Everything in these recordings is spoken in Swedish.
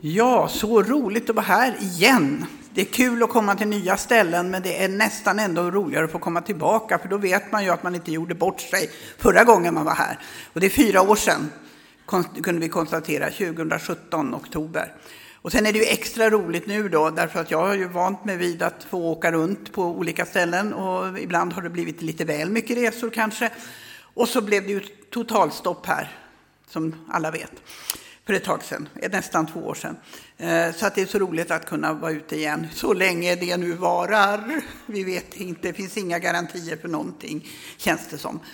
Ja, så roligt att vara här igen. Det är kul att komma till nya ställen, men det är nästan ändå roligare att få komma tillbaka. För då vet man ju att man inte gjorde bort sig förra gången man var här. Och det är 4 år sedan, kunde vi konstatera, 2017 oktober. Och sen är det ju extra roligt nu då, därför att jag har ju vant mig vid att få åka runt på olika ställen. Och ibland har det blivit lite väl mycket resor kanske. Och så blev det ju totalstopp här, som alla vet. För ett tag sedan, nästan 2 år sedan. Så att det är så roligt att kunna vara ute igen. Så länge det nu varar. Vi vet inte, det finns inga garantier för någonting, känns det som.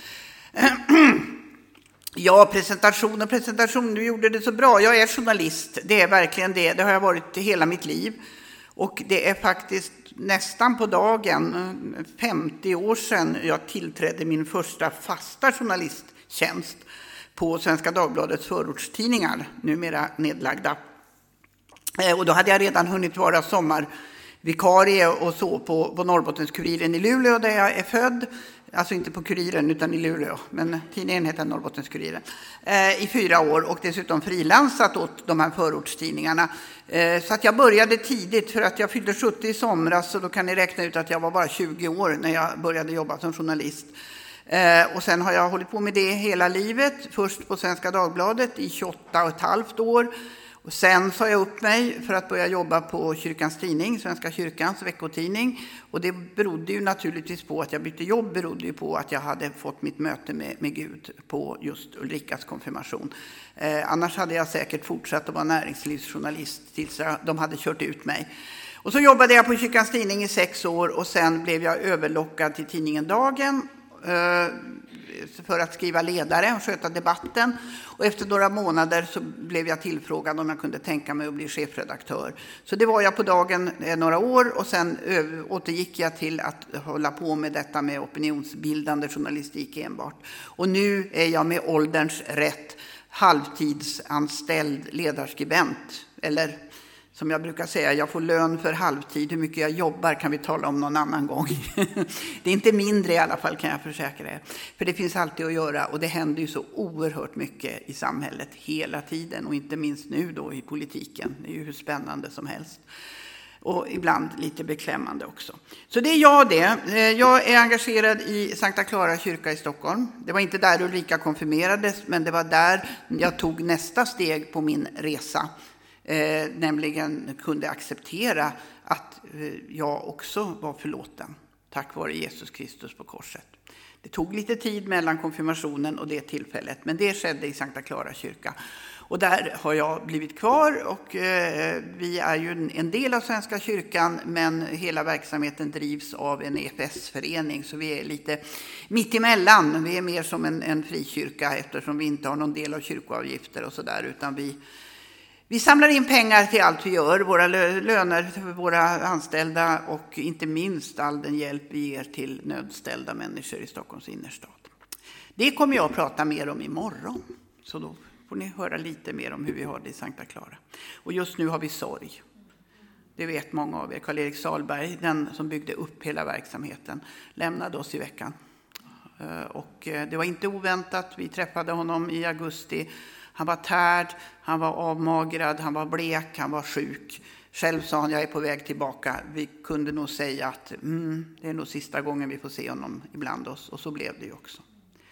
Ja, presentation, du gjorde det så bra. Jag är journalist, det är verkligen det. Det har jag varit hela mitt liv. Och det är faktiskt nästan på dagen, 50 år sedan jag tillträdde min första fasta journalisttjänst på Svenska Dagbladets förortstidningar, numera nedlagda. Och då hade jag redan hunnit vara sommarvikarie och så på Norrbottens-Kuriren i Luleå där jag är född. Alltså inte på Kuriren utan i Luleå, men tidningen heter Norrbottens-Kuriren. I 4 år och dessutom frilansat åt de här förortstidningarna. Så att jag började tidigt för att jag fyllde 70 i somras, så då kan ni räkna ut att jag var bara 20 år när jag började jobba som journalist. Och sen har jag hållit på med det hela livet. Först på Svenska Dagbladet i 28,5 år. Och sen sa jag upp mig för att börja jobba på kyrkans tidning, Svenska kyrkans veckotidning. Och det berodde ju naturligtvis på att jag bytte jobb, berodde ju på att jag hade fått mitt möte med Gud på just Ulrikas konfirmation. Annars hade jag säkert fortsatt att vara näringslivsjournalist tills de hade kört ut mig. Och så jobbade jag på kyrkans tidning i 6 år och sen blev jag överlockad till tidningen Dagen för att skriva ledare och sköta debatten. Och efter några månader så blev jag tillfrågad om jag kunde tänka mig att bli chefredaktör. Så det var jag på Dagen några år och sen återgick jag till att hålla på med detta med opinionsbildande journalistik enbart. Och nu är jag med ålderns rätt halvtidsanställd ledarskribent, eller som jag brukar säga, jag får lön för halvtid. Hur mycket jag jobbar kan vi tala om någon annan gång. Det är inte mindre i alla fall, kan jag försäkra er. För det finns alltid att göra och det händer ju så oerhört mycket i samhället hela tiden. Och inte minst nu då i politiken. Det är ju hur spännande som helst. Och ibland lite beklämmande också. Så det är jag det. Jag är engagerad i Sankta Clara kyrka i Stockholm. Det var inte där Ulrika konfirmerades, men det var där jag tog nästa steg på min resa. Nämligen kunde acceptera att jag också var förlåten tack vare Jesus Kristus på korset. Det tog lite tid mellan konfirmationen och det tillfället, men det skedde i Sankta Clara kyrka. Och där har jag blivit kvar och vi är ju en del av Svenska kyrkan, men hela verksamheten drivs av en EFS-förening, så vi är lite mitt emellan. Vi är mer som en frikyrka eftersom vi inte har någon del av kyrkoavgifter och sådär, utan vi samlar in pengar till allt vi gör, våra löner för våra anställda och inte minst all den hjälp vi ger till nödställda människor i Stockholms innerstad. Det kommer jag att prata mer om imorgon, så då får ni höra lite mer om hur vi har det i Sankta Clara. Och just nu har vi sorg. Det vet många av er. Karl-Erik Salberg, den som byggde upp hela verksamheten, lämnade oss i veckan. Och det var inte oväntat, vi träffade honom i augusti. Han var tärd, han var avmagrad, han var blek, han var sjuk. Själv sa han, jag är på väg tillbaka. Vi kunde nog säga att det är nog sista gången vi får se honom ibland oss. Och så blev det ju också.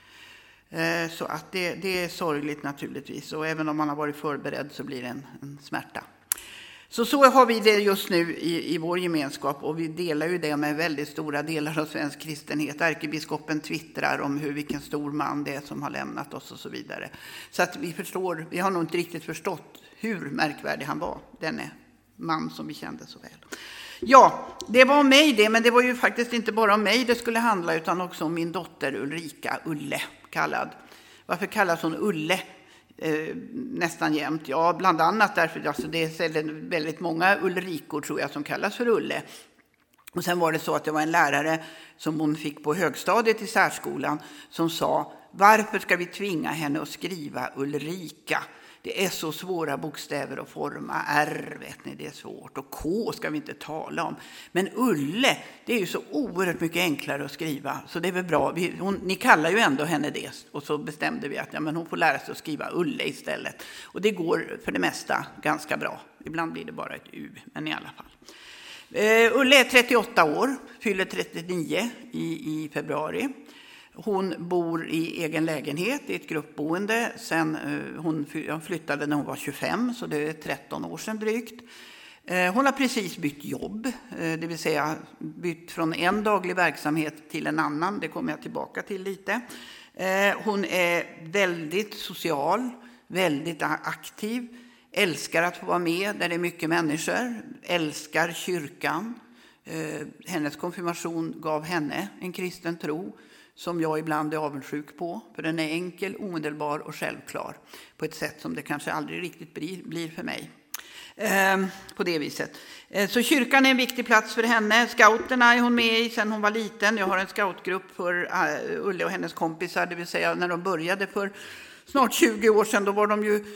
Så att det är sorgligt naturligtvis. Och även om man har varit förberedd så blir det en smärta. Så har vi det just nu i vår gemenskap, och vi delar ju det med väldigt stora delar av svensk kristenhet. Ärkebiskopen twittrar om vilken stor man det är som har lämnat oss och så vidare. Så att vi har nog inte riktigt förstått hur märkvärdig han var, denne man som vi kände så väl. Ja, det var om mig det, men det var ju faktiskt inte bara om mig det skulle handla, utan också om min dotter Ulrika, Ulle kallad. Varför kallas hon Ulle? Nästan jämt. Ja, bland annat därför alltså det är väldigt många Ulrikor tror jag som kallas för Ulle. Och sen var det så att det var en lärare som hon fick på högstadiet i särskolan som sa: varför ska vi tvinga henne att skriva Ulrika? Det är så svåra bokstäver att forma. R, vet ni, det är svårt. Och K ska vi inte tala om. Men Ulle, det är ju så oerhört mycket enklare att skriva. Så det är väl bra. Ni kallar ju ändå henne det. Och så bestämde vi att men hon får lära sig att skriva Ulle istället. Och det går för det mesta ganska bra. Ibland blir det bara ett U, men i alla fall. Ulle är 38 år, fyller 39 i februari. Hon bor i egen lägenhet i ett gruppboende. Hon flyttade när hon var 25, så det är 13 år sedan drygt. Hon har precis bytt jobb, det vill säga bytt från en daglig verksamhet till en annan. Det kommer jag tillbaka till lite. Hon är väldigt social, väldigt aktiv. Älskar att få vara med där det är mycket människor. Älskar kyrkan. Hennes konfirmation gav henne en kristen tro som jag ibland är avundsjuk på. För den är enkel, omedelbar och självklar. På ett sätt som det kanske aldrig riktigt blir för mig. På det viset. Så kyrkan är en viktig plats för henne. Scouterna är hon med i sedan hon var liten. Jag har en scoutgrupp för Ulle och hennes kompisar. Det vill säga när de började för snart 20 år sedan, då var de ju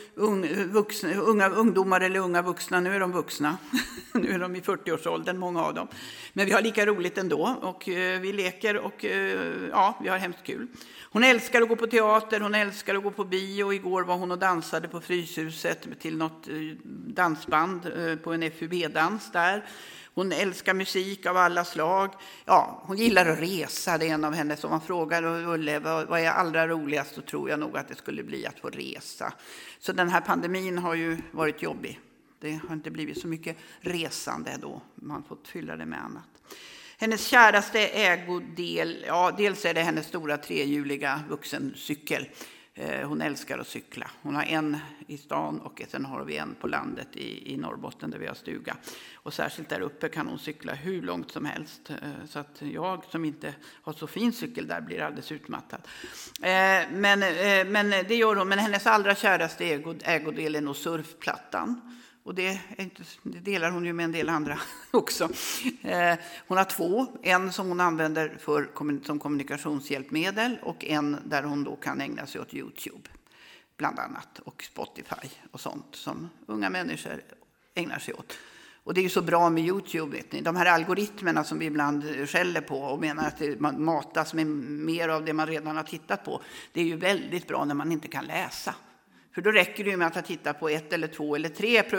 unga ungdomar eller unga vuxna. Nu är de vuxna. Nu är de i 40-årsåldern, många av dem. Men vi har lika roligt ändå. Och vi leker och vi har hemskt kul. Hon älskar att gå på teater, hon älskar att gå på bio. Igår var hon och dansade på Fryshuset till något dansband på en FUB-dans där. Hon älskar musik av alla slag. Ja, hon gillar att resa. Det är en av henne som man frågar Ulle, vad är allra roligast, så tror jag nog att det skulle bli att få resa. Så den här pandemin har ju varit jobbig. Det har inte blivit så mycket resande då. Man har fått fylla det med annat. Hennes käraste ägodel, dels är det hennes stora trehjuliga vuxencykel. Hon älskar att cykla. Hon har en i stan och sen har vi en på landet i Norrbotten där vi har stuga. Och särskilt där uppe kan hon cykla hur långt som helst. Så att jag som inte har så fin cykel där blir alldeles utmattad. Men det gör hon. Men hennes allra käraste ägodel är nog surfplattan. Och det delar hon ju med en del andra också. Hon har 2. En som hon använder som kommunikationshjälpmedel och en där hon då kan ägna sig åt YouTube bland annat. Och Spotify och sånt som unga människor ägnar sig åt. Och det är ju så bra med YouTube, vet ni. De här algoritmerna som vi ibland skäller på och menar att man matas med mer av det man redan har tittat på. Det är ju väldigt bra när man inte kan läsa. För då räcker det ju med att ha tittat på 1 eller 2 eller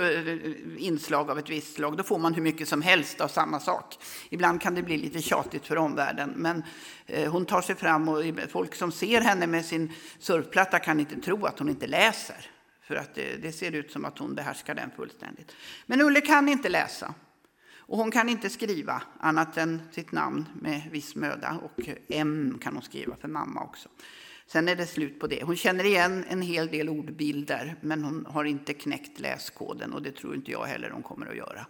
3 inslag av ett visst slag. Då får man hur mycket som helst av samma sak. Ibland kan det bli lite tjatigt för omvärlden. Men hon tar sig fram och folk som ser henne med sin surfplatta kan inte tro att hon inte läser. För att det ser ut som att hon behärskar den fullständigt. Men Ulle kan inte läsa. Och hon kan inte skriva annat än sitt namn med viss möda. Och M kan hon skriva för mamma också. Sen är det slut på det. Hon känner igen en hel del ordbilder, men hon har inte knäckt läskoden och det tror inte jag heller hon kommer att göra.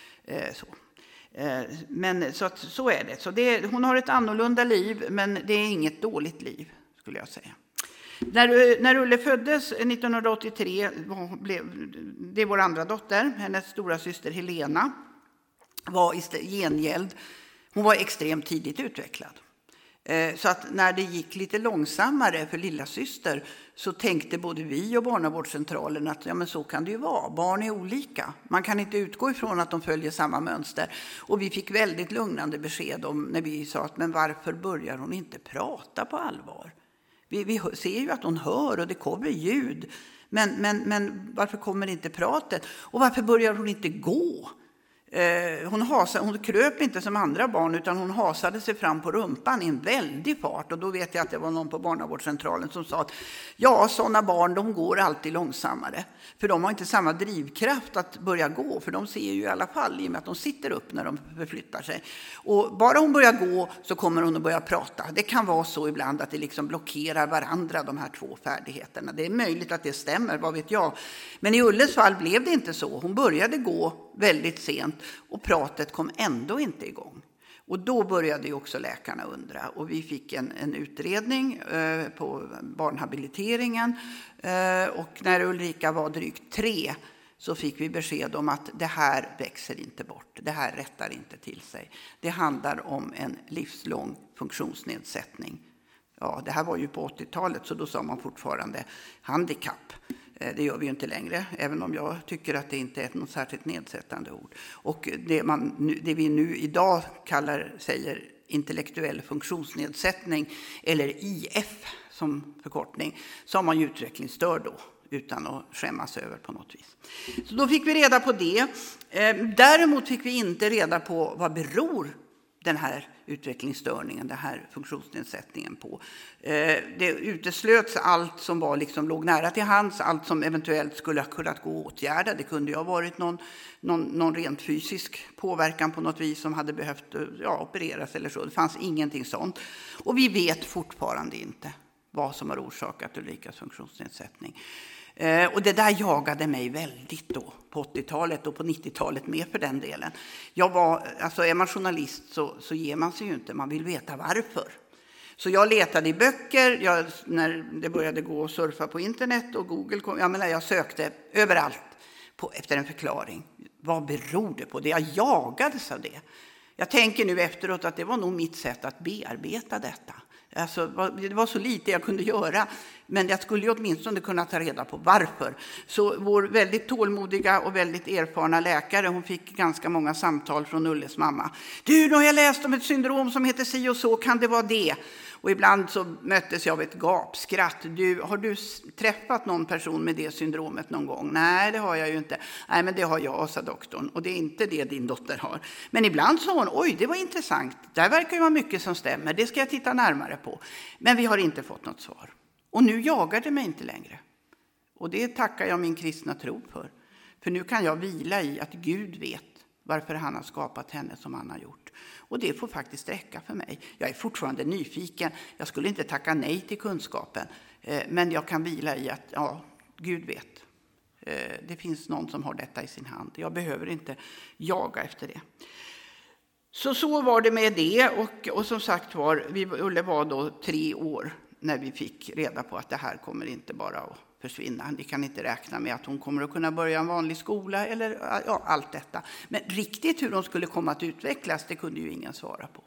Men så är det. Hon har ett annorlunda liv, men det är inget dåligt liv, skulle jag säga. När Ulle föddes 1983, det är vår andra dotter, hennes stora syster Helena, var i gengäld, hon var extremt tidigt utvecklad. Så att när det gick lite långsammare för lilla syster så tänkte både vi och barnavårdscentralen att men så kan det ju vara. Barn är olika. Man kan inte utgå ifrån att de följer samma mönster. Och vi fick väldigt lugnande besked om när vi sa att men varför börjar hon inte prata på allvar? Vi ser ju att hon hör och det kommer ljud. Men varför kommer inte pratet? Och varför börjar hon inte gå? Hon kröp inte som andra barn utan hon hasade sig fram på rumpan i en väldig fart. Och då vet jag att det var någon på barnavårdscentralen som sa att sådana barn de går alltid långsammare. För de har inte samma drivkraft att börja gå. För de ser ju i alla fall i och med att de sitter upp när de förflyttar sig. Och bara hon börjar gå så kommer hon att börja prata. Det kan vara så ibland att det liksom blockerar varandra, de här 2 färdigheterna. Det är möjligt att det stämmer, vad vet jag. Men i Ulles fall blev det inte så. Hon började gå väldigt sent och pratet kom ändå inte igång. Och då började ju också läkarna undra och vi fick en utredning på barnhabiliteringen och när Ulrika var drygt 3 så fick vi besked om att det här växer inte bort, det här rättar inte till sig. Det handlar om en livslång funktionsnedsättning. Ja, det här var ju på 80-talet så då sa man fortfarande handikapp. Det gör vi ju inte längre, även om jag tycker att det inte är något särskilt nedsättande ord. Och det vi nu idag säger intellektuell funktionsnedsättning, eller IF som förkortning, så har man ju utvecklingsstörd då, utan att skämmas över på något vis. Så då fick vi reda på det. Däremot fick vi inte reda på vad beror den här utvecklingsstörningen, den här funktionsnedsättningen på. Det uteslöts allt som var låg nära till hands, allt som eventuellt skulle ha kunnat gå att åtgärda. Det kunde ju ha varit någon rent fysisk påverkan på något vis som hade behövt opereras eller så. Det fanns ingenting sånt. Och vi vet fortfarande inte vad som har orsakat Ulrikas funktionsnedsättning. Och det där jagade mig väldigt då på 80-talet och på 90-talet med för den delen. Är man journalist så ger man sig ju inte, man vill veta varför. Så jag letade i böcker, när det började gå att surfa på internet och Google kom, jag sökte överallt efter en förklaring. Vad beror det på? Jag jagades av det. Jag tänker nu efteråt att det var nog mitt sätt att bearbeta detta. Det var så lite jag kunde göra, men jag skulle ju åtminstone kunna ta reda på varför. Så vår väldigt tålmodiga och väldigt erfarna läkare, hon fick ganska många samtal från Ulles mamma. Du, nu har jag läst om ett syndrom som heter si och så, kan det vara det? Och ibland så möttes jag av ett gapskratt. Har du träffat någon person med det syndromet någon gång? Nej, det har jag ju inte. Nej, men det har jag, sa doktorn. Och det är inte det din dotter har. Men ibland sa hon, oj, det var intressant. Där verkar ju vara mycket som stämmer. Det ska jag titta närmare på. Men vi har inte fått något svar. Och nu jagar det mig inte längre. Och det tackar jag min kristna tro för. För nu kan jag vila i att Gud vet varför han har skapat henne som han har gjort. Och det får faktiskt räcka för mig. Jag är fortfarande nyfiken. Jag skulle inte tacka nej till kunskapen. Men jag kan vila i att Gud vet. Det finns någon som har detta i sin hand. Jag behöver inte jaga efter det. Så var det med det. Och som sagt Ulle var då 3 år när vi fick reda på att det här kommer inte bara att försvinna. Ni kan inte räkna med att hon kommer att kunna börja en vanlig skola eller allt detta. Men riktigt hur de skulle komma att utvecklas, det kunde ju ingen svara på.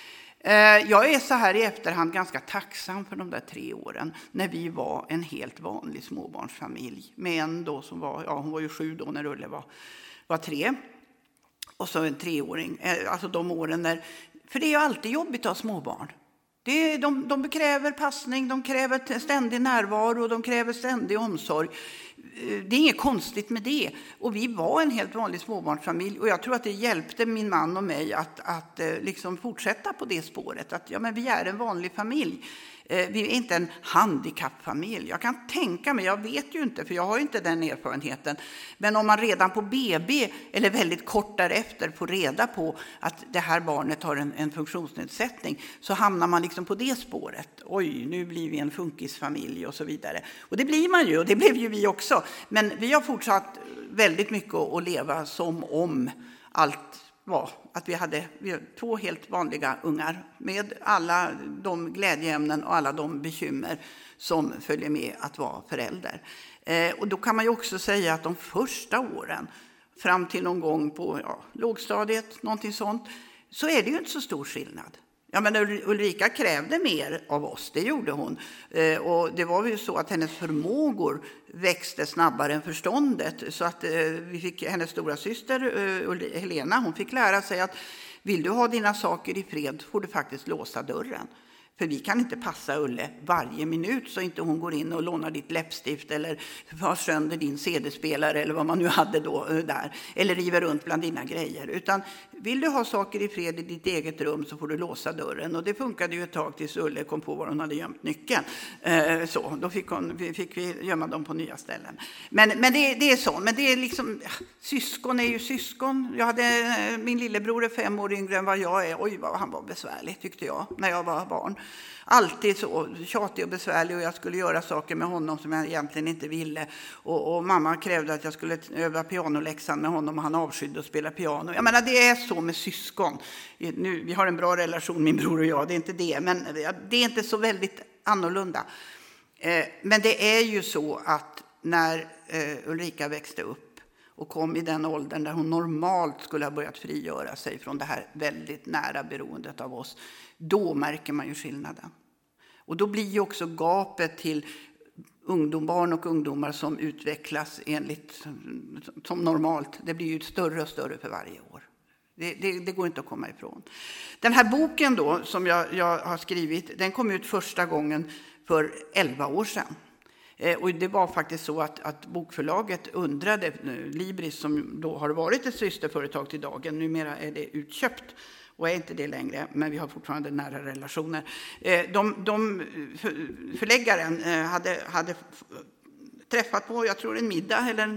Jag är så här i efterhand ganska tacksam för de där 3 åren när vi var en helt vanlig småbarnsfamilj. Med en då som hon var ju 7 då när Ulle var 3. Och så en 3-åring. Alltså de åren för det är ju alltid jobbigt att ha småbarn. De kräver passning, de kräver ständig närvaro, de kräver ständig omsorg. Det är inget konstigt med det. Och vi var en helt vanlig småbarnsfamilj. Och jag tror att det hjälpte min man och mig att liksom fortsätta på det spåret. Att men vi är en vanlig familj. Vi är inte en handikappfamilj. Jag kan tänka mig, jag vet ju inte för jag har ju inte den erfarenheten. Men om man redan på BB eller väldigt kort därefter får reda på att det här barnet har en funktionsnedsättning, så hamnar man liksom på det spåret. Oj, nu blir vi en funkisfamilj och så vidare. Och det blir man ju, och det blev ju vi också. Men vi har fortsatt väldigt mycket att leva som om allt var att vi hade 2 helt vanliga ungar med alla de glädjeämnen och alla de bekymmer som följer med att vara förälder. Och då kan man ju också säga att de första åren fram till någon gång på lågstadiet, någonting sånt, så är det ju inte så stor skillnad. Men Ulrika krävde mer av oss, det gjorde hon. Och det var ju så att hennes förmågor växte snabbare än förståndet. Så att hennes stora syster Helena, hon fick lära sig att vill du ha dina saker i fred får du faktiskt låsa dörren. För vi kan inte passa Ulle varje minut så inte hon går in och lånar ditt läppstift eller har sönder din CD-spelare eller vad man nu hade då där. Eller river runt bland dina grejer. Utan vill du ha saker i fred i ditt eget rum så får du låsa dörren. Och det funkade ju ett tag tills Ulle kom på var hon hade gömt nyckeln. Då fick vi gömma dem på nya ställen. Men det är så. Men det är liksom, syskon är ju syskon. Min lillebror är 5 år yngre än vad jag är. Oj, vad han var besvärlig tyckte jag när jag var barn. Alltid så tjatig och besvärlig och jag skulle göra saker med honom som jag egentligen inte ville. Och mamma krävde att jag skulle öva pianoläxan med honom och han avskydde att spela piano. Jag menar, det är så med syskon. Vi har en bra relation, min bror och jag, det är inte det. Men det är inte så väldigt annorlunda. Men det är ju så att när Ulrika växte upp och kom i den åldern där hon normalt skulle ha börjat frigöra sig från det här väldigt nära beroendet av oss, då märker man ju skillnaden. Och då blir ju också gapet till barn och ungdomar som utvecklas som normalt. Det blir ju större och större för varje år. Det går inte att komma ifrån. Den här boken då som jag har skrivit, den kom ut första gången för 11 år sedan. Och det var faktiskt så att bokförlaget undrade, Libris som då har varit ett systerföretag till Dagen, numera är det utköpt och är inte det längre, men vi har fortfarande nära relationer. Förläggaren hade träffat på, jag tror en middag eller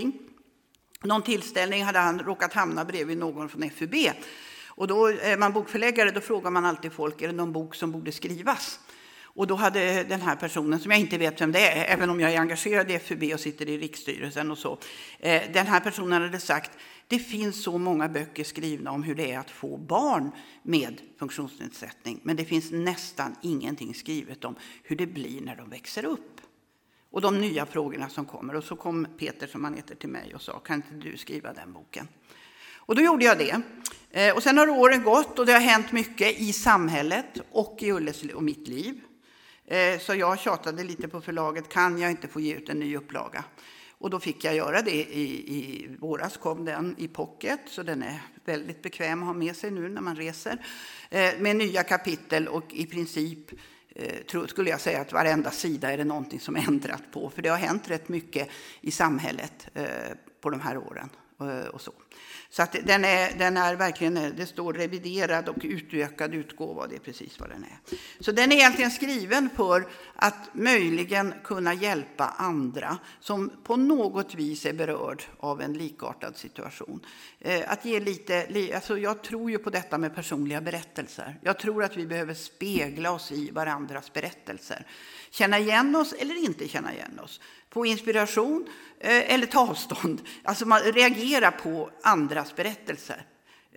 någon tillställning hade han råkat hamna bredvid någon från FUB. Och då är man bokförläggare, då frågar man alltid folk, är det någon bok som borde skrivas? Och då hade den här personen, som jag inte vet vem det är, även om jag är engagerad i FUB och sitter i riksstyrelsen och så. Den här personen hade sagt, det finns så många böcker skrivna om hur det är att få barn med funktionsnedsättning. Men det finns nästan ingenting skrivet om hur det blir när de växer upp. Och de nya frågorna som kommer. Och så kom Peter, som han heter, till mig och sa, kan inte du skriva den boken? Och då gjorde jag det. Och sen har åren gått och det har hänt mycket i samhället och i Ulles och mitt liv. Så jag tjatade lite på förlaget, kan jag inte få ge ut en ny upplaga? Och då fick jag göra det. I våras kom den i pocket, så den är väldigt bekväm att ha med sig nu när man reser. Med nya kapitel och i princip skulle jag säga att varenda sida är det någonting som ändrat på. För det har hänt rätt mycket i samhället på de här åren och så. Så att den är verkligen, det står reviderad och utökad utgåva, det är precis vad den är. Så den är egentligen skriven för att möjligen kunna hjälpa andra som på något vis är berörd av en likartad situation. Att ge alltså jag tror ju på detta med personliga berättelser. Jag tror att vi behöver spegla oss i varandras berättelser. Känna igen oss eller inte känna igen oss. Få inspiration eller ta avstånd. Alltså man reagerar på andras berättelser.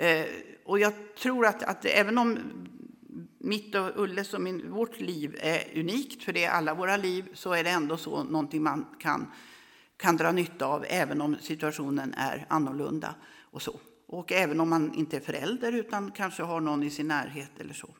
Och jag tror att även om mitt och Ulles och vårt liv är unikt, för det är alla våra liv, så är det ändå så någonting man kan dra nytta av även om situationen är annorlunda och så. Och även om man inte är förälder utan kanske har någon i sin närhet eller så.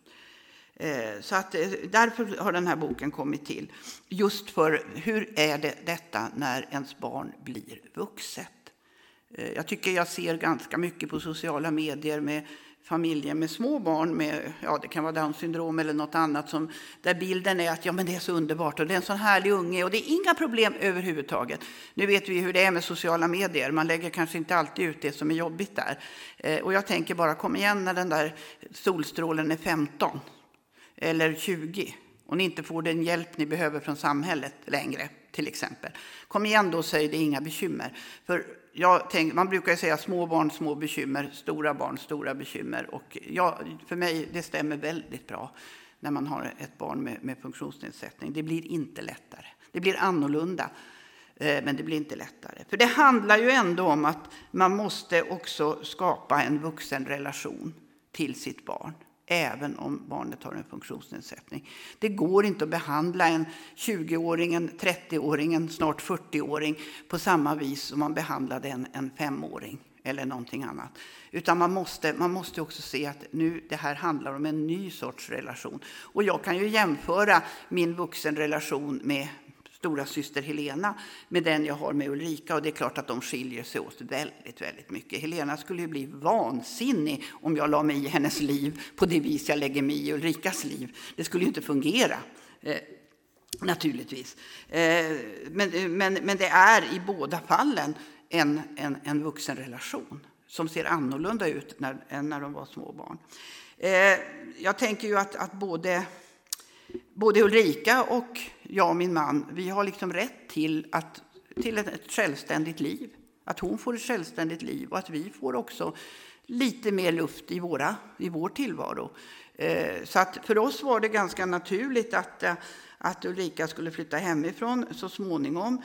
Så att därför har den här boken kommit till. Just för hur är detta när ens barn blir vuxet? Jag tycker jag ser ganska mycket på sociala medier med familjer med små barn med, det kan vara Downs syndrom eller något annat, där bilden är att men det är så underbart och det är en sån härlig unge och det är inga problem överhuvudtaget. Nu vet vi hur det är med sociala medier, man lägger kanske inte alltid ut det som är jobbigt där. Och jag tänker bara, kom igen när den där solstrålen är 15 eller 20 och ni inte får den hjälp ni behöver från samhället längre till exempel. Kom igen då och säg det är inga bekymmer. För man brukar ju säga små barn, små bekymmer, stora barn, stora bekymmer. Och för mig, det stämmer väldigt bra när man har ett barn med funktionsnedsättning. Det blir inte lättare. Det blir annorlunda, men det blir inte lättare. För det handlar ju ändå om att man måste också skapa en vuxenrelation till sitt barn. Även om barnet har en funktionsnedsättning. Det går inte att behandla en 20-åring, en 30-åring, en snart 40-åring på samma vis som man behandlade en 5-åring eller någonting annat. Utan man måste också se att nu det här handlar om en ny sorts relation. Och jag kan ju jämföra min vuxenrelation med stora syster Helena med den jag har med Ulrika, och det är klart att de skiljer sig åt väldigt, väldigt mycket. Helena skulle ju bli vansinnig om jag la mig i hennes liv på det vis jag lägger mig i Ulrikas liv. Det skulle ju inte fungera, naturligtvis. Men det är i båda fallen en vuxenrelation som ser annorlunda ut än när de var små barn. Jag tänker ju att både Ulrika och jag och min man, vi har liksom rätt till ett självständigt liv. Att hon får ett självständigt liv och att vi får också lite mer luft i vår tillvaro. Så att för oss var det ganska naturligt att Ulrika skulle flytta hemifrån så småningom.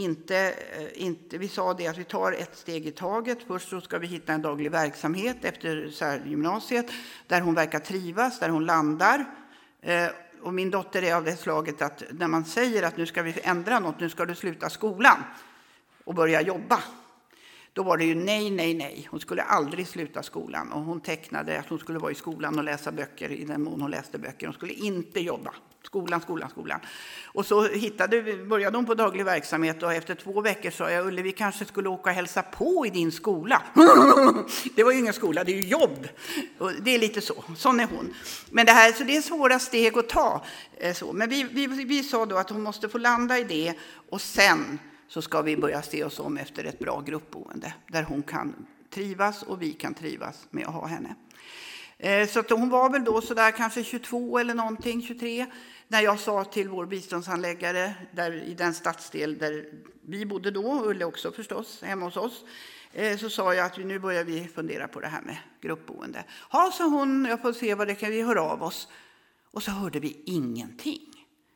Vi sa det att vi tar ett steg i taget. Först så ska vi hitta en daglig verksamhet efter särgymnasiet där hon verkar trivas, där hon landar. Och min dotter är av det slaget att när man säger att nu ska vi ändra något, nu ska du sluta skolan och börja jobba. Då var det ju nej. Hon skulle aldrig sluta skolan. Och hon tecknade att hon skulle vara i skolan och läsa böcker i den mån hon läste böcker. Hon skulle inte jobba. Skolan. Och så började hon på daglig verksamhet och efter 2 veckor sa jag, Ulle, vi kanske skulle åka och hälsa på i din skola. Det var ju ingen skola, det är ju jobb. Och det är lite sån är hon. Men det är svåra steg att ta. Men vi sa då att hon måste få landa i det och sen så ska vi börja se oss om efter ett bra gruppboende där hon kan trivas och vi kan trivas med att ha henne. Så att hon var väl då sådär kanske 22 eller någonting, 23, när jag sa till vår biståndshandläggare där i den stadsdel där vi bodde då, Ulle också förstås, hemma hos oss, så sa jag att nu börjar vi fundera på det här med gruppboende. Ja, sa hon, jag får se vad det kan vi höra av oss. Och så hörde vi ingenting.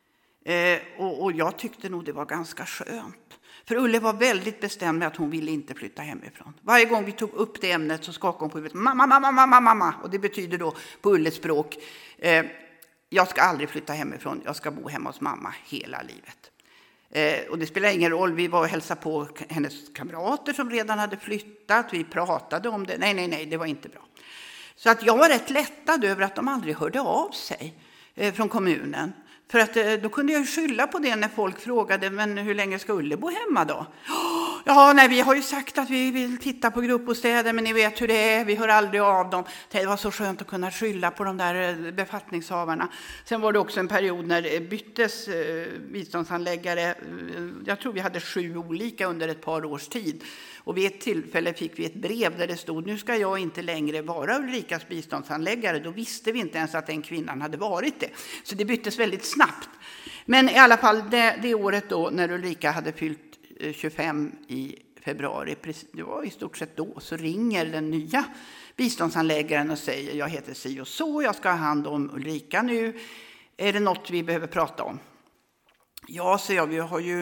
Och jag tyckte nog det var ganska skönt. För Ulle var väldigt bestämd med att hon ville inte flytta hemifrån. Varje gång vi tog upp det ämnet så skakade hon på huvudet. Mamma. Och det betyder då på Ulles språk, jag ska aldrig flytta hemifrån. Jag ska bo hemma hos mamma hela livet. Och det spelar ingen roll. Vi var och hälsade på hennes kamrater som redan hade flyttat. Vi pratade om det. Nej, det var inte bra. Så att jag var rätt lättad över att de aldrig hörde av sig från kommunen. För att då kunde jag skylla på det när folk frågade, men hur länge ska Ulle bo hemma då? Ja, nej, vi har ju sagt att vi vill titta på gruppbostäder, men ni vet hur det är, vi hör aldrig av dem. Det var så skönt att kunna skylla på de där befattningshavarna. Sen var det också en period när det byttes biståndshandläggare. Jag tror vi hade 7 olika under ett par års tid. Och vid ett tillfälle fick vi ett brev där det stod, nu ska jag inte längre vara Ulrikas biståndshandläggare. Då visste vi inte ens att den kvinnan hade varit det. Så det byttes väldigt snabbt. Men i alla fall det året då när Ulrika hade fyllt 25 i februari, det var i stort sett då, så ringer den nya biståndshandläggaren och säger, jag heter si och så, jag ska ha hand om Ulrika nu. Är det något vi behöver prata om? Ja, så jag,